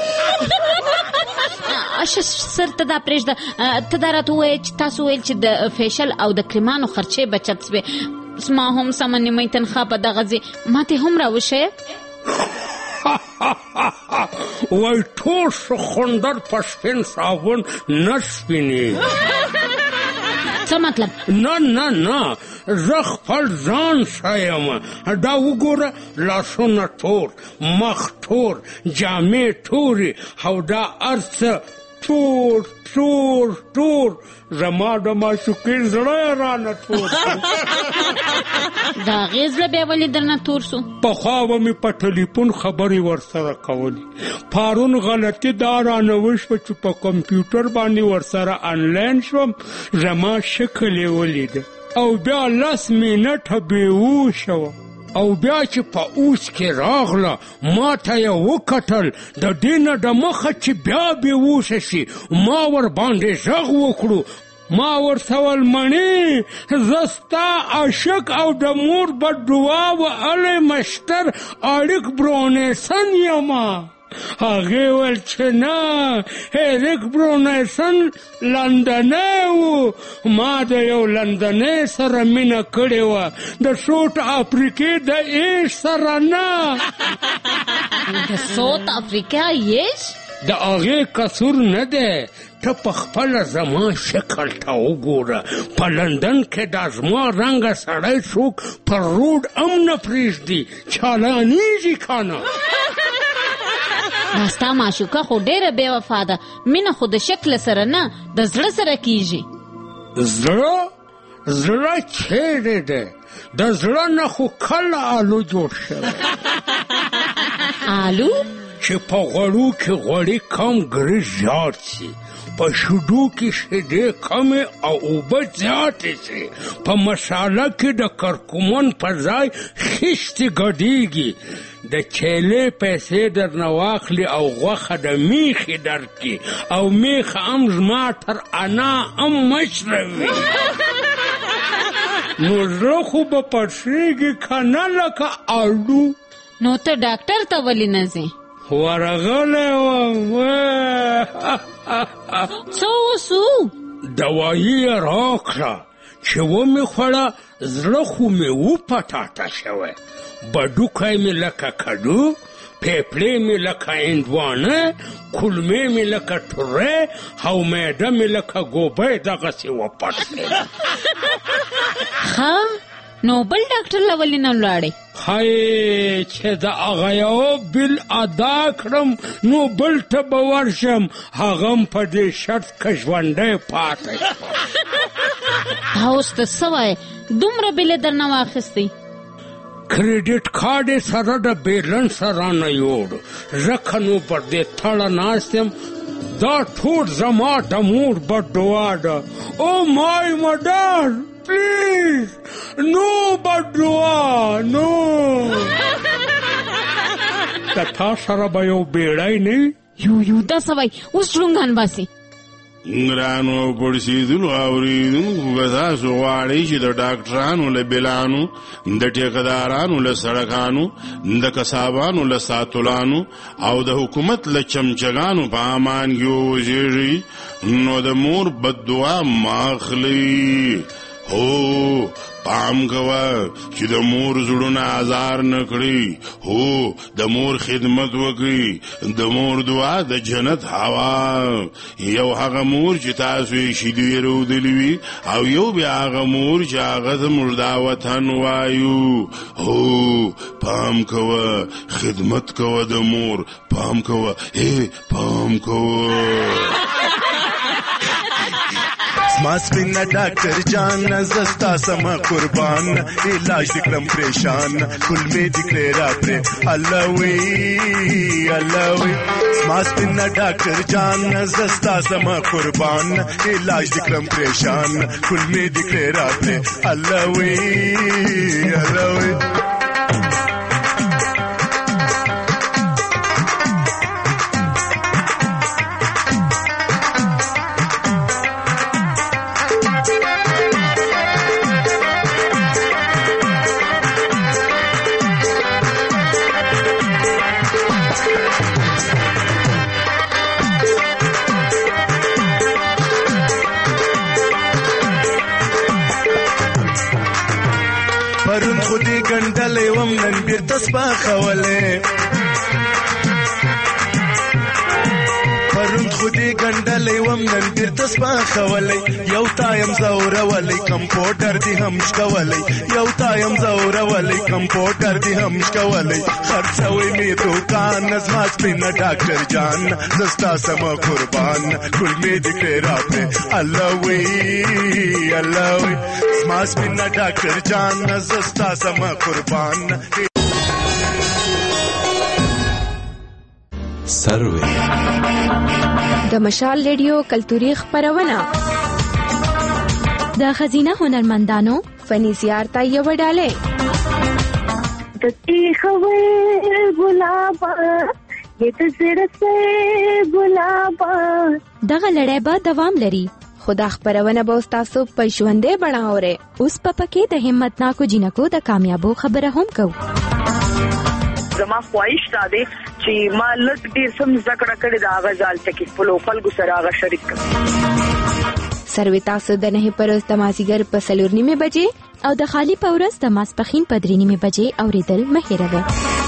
Speaker 3: اشه سر ته دا پرېږده، ته دا راته ووایه چې تاسو ویل چې د فیشل او د کریمانو خرچې بچت سوې. زما هم سمه نیمۍ تنخوا په دغه ځای ماتې هم راوښیه.
Speaker 6: وای ټول سخوندر په سپین صابون نه سپینېږي.
Speaker 3: څه مطلب؟
Speaker 6: نه نه نه، زه خپل ځان ښیم. دا وګوره، لاسونه تور، مخ تور، جامې تورې، او دا هر څه تور تور تور. زما د معشوقې زړه رانه تور.
Speaker 3: د هغې زړه بیا ولې درنه تور سو؟
Speaker 6: پخوا به مې په ټلیفون خبرې ورسره کولې. پرون غلطي دا رانه وشوه چې په کمپیوټر باندې ورسره آنلاین شوم، زما شکل یې ولیده، او بیا لس منټه بېهوشه وه. او بیا چې په اوس کې راغله ما ته یې وکتل، د دې نه د مخه چې بیا بېهوشه شي ما ور باندې غږ وکړو. ما ورته ویل مڼې، زه ستا عاشق او د مور بددعا وهلی مشتر الیک برونسن یم. هغه ول چې نه اریک برونسن لندنی و ما د یو لندنی سره مینه کړې وه د سوت افریقې د ایش سره نه
Speaker 3: د سوت افریقا ایش
Speaker 6: د هغې قصور نه دی ته په خپله زما شکل ته وګوره په لندن کې دا زما رنګه سړی څوک پر روډ هم نه پرېږدي چالانېږي که نه
Speaker 3: دا ستا معشوقه خو ډېره بې وفا ده مینه خو د شکل سره نه د زړه سره کیږي
Speaker 6: زړه زړه چیرې دی د زړه نه خو کله آلو جوړ شوی
Speaker 3: آلو
Speaker 6: چې په غوړو کې غوړي کم ګرې زیات شي په شیدو کې شیدې کمې او اوبه زیاتې شي په مساله کې د کرکمن په ځای خیشتې ګډېږي د چیلې پیسې درنه واخلي او غوښه د میخې درکړي او میخه هم زما تر انا هم مشره وي نو زړه خو به پړسېږي که نه لکه آلو
Speaker 3: نو ته ډاکټر ته ولې نه ځې
Speaker 6: ورغلی وم
Speaker 3: څه وسو
Speaker 6: دوایي یې راکړه چې ومې خوړه زړه خو مې وپټاټه شوی بډوکی مې لکه کډو پیپړې مې لکه هندوانه کولمې مې لکه ټوری او معده مې لکه ګوبی دغسې وپټې
Speaker 3: ښه نو بل ډاکټر له ولې نه ولاړې
Speaker 6: ښایي چې د هغه یو بل ادا کړم نو بل ته به ورشم هغه هم په دې شرط که ژوندی پاته شو
Speaker 3: اوس ته څه وایې دومره بلې درنه واخیستې
Speaker 6: کریډټ کارډ یې سره د بیلنس رانه یوړ ځکه نو پر دې تړه ناست یم دا ټول زما د مور بددعا ده او مای مدر پلیز نو بددعا نو د تا سره به یو بیړی نه
Speaker 3: یو یو دا څه وایي اوس ړونګان باسي
Speaker 22: ګرانو پړسېدلو اورېدونکو که تاسو غواړئ چې د ډاکټرانو له بلانو د ټیکهدارانو له سړکانو د کسابانو له ساتولانو او د حکومت له چمچګانو په امان کې ووژېږئ نو د مور بددعا مه اخلئ هو پام کوه چې د مور زړونه ازار نه کړي هو د مور خدمت وکړي د مور دعا د جنت هوا یو هغه مور چې تاسو یې شیدې رودلې وي او یو بیا هغه مور چې هغه ته موږ دا وطن وایو هو پام کوه خدمت کوه د مور پام کوه هی پام کوه
Speaker 9: زما سپینه ډاکټر جان زستا سم قربان علاج دکړم پریشان کلمې دکړې را پرې الله وی الله وی زما سپینه ډاکټر جان زستا سم قربان علاج دکړم پریشان کلمې دکړې را پرې الله وی الله وی پرون خودی ګنډلې وم نن بیرته سپاخولې پرون خودی ګنډلې وم نن بیرته سپاخولې یو تایم زورولې کمپیوټر دی هم شکولې یو تایم زورولې کمپیوټر دی هم شکولې خرڅوي می دوکان زما سپینه ډاکټر جان زستا سم قربان کل می دکړې را پرې الله وی الله وی زما سپینه ډاکټر جان زستا سم قربان
Speaker 10: سروي
Speaker 11: د مشال ریډیو کلتوري خبرونه د خزینه هنرمندانو فني زیارت یو ډاله
Speaker 24: د تیخوي ګلاب یې د زړه سه ګلاب
Speaker 11: دغه لړۍ به دوام لري خدا خبرونه به تاسو په ژوندې بڼاوره اوس په پکې د همت ناکو جنکو د کامیابو خبره هم کو
Speaker 25: زما خواهش ده
Speaker 5: چې ما لږ ډیر سم ذکر کړی دا غزال ته کې په لوکل ګسره هغه شریک کړ.
Speaker 11: سروي تاسو د نه پرز د مازیګر په سلور نیمه بجې
Speaker 4: او د خالی پورس د ماسپخین په درې نیمه بجې اوریدل مه هېروئ.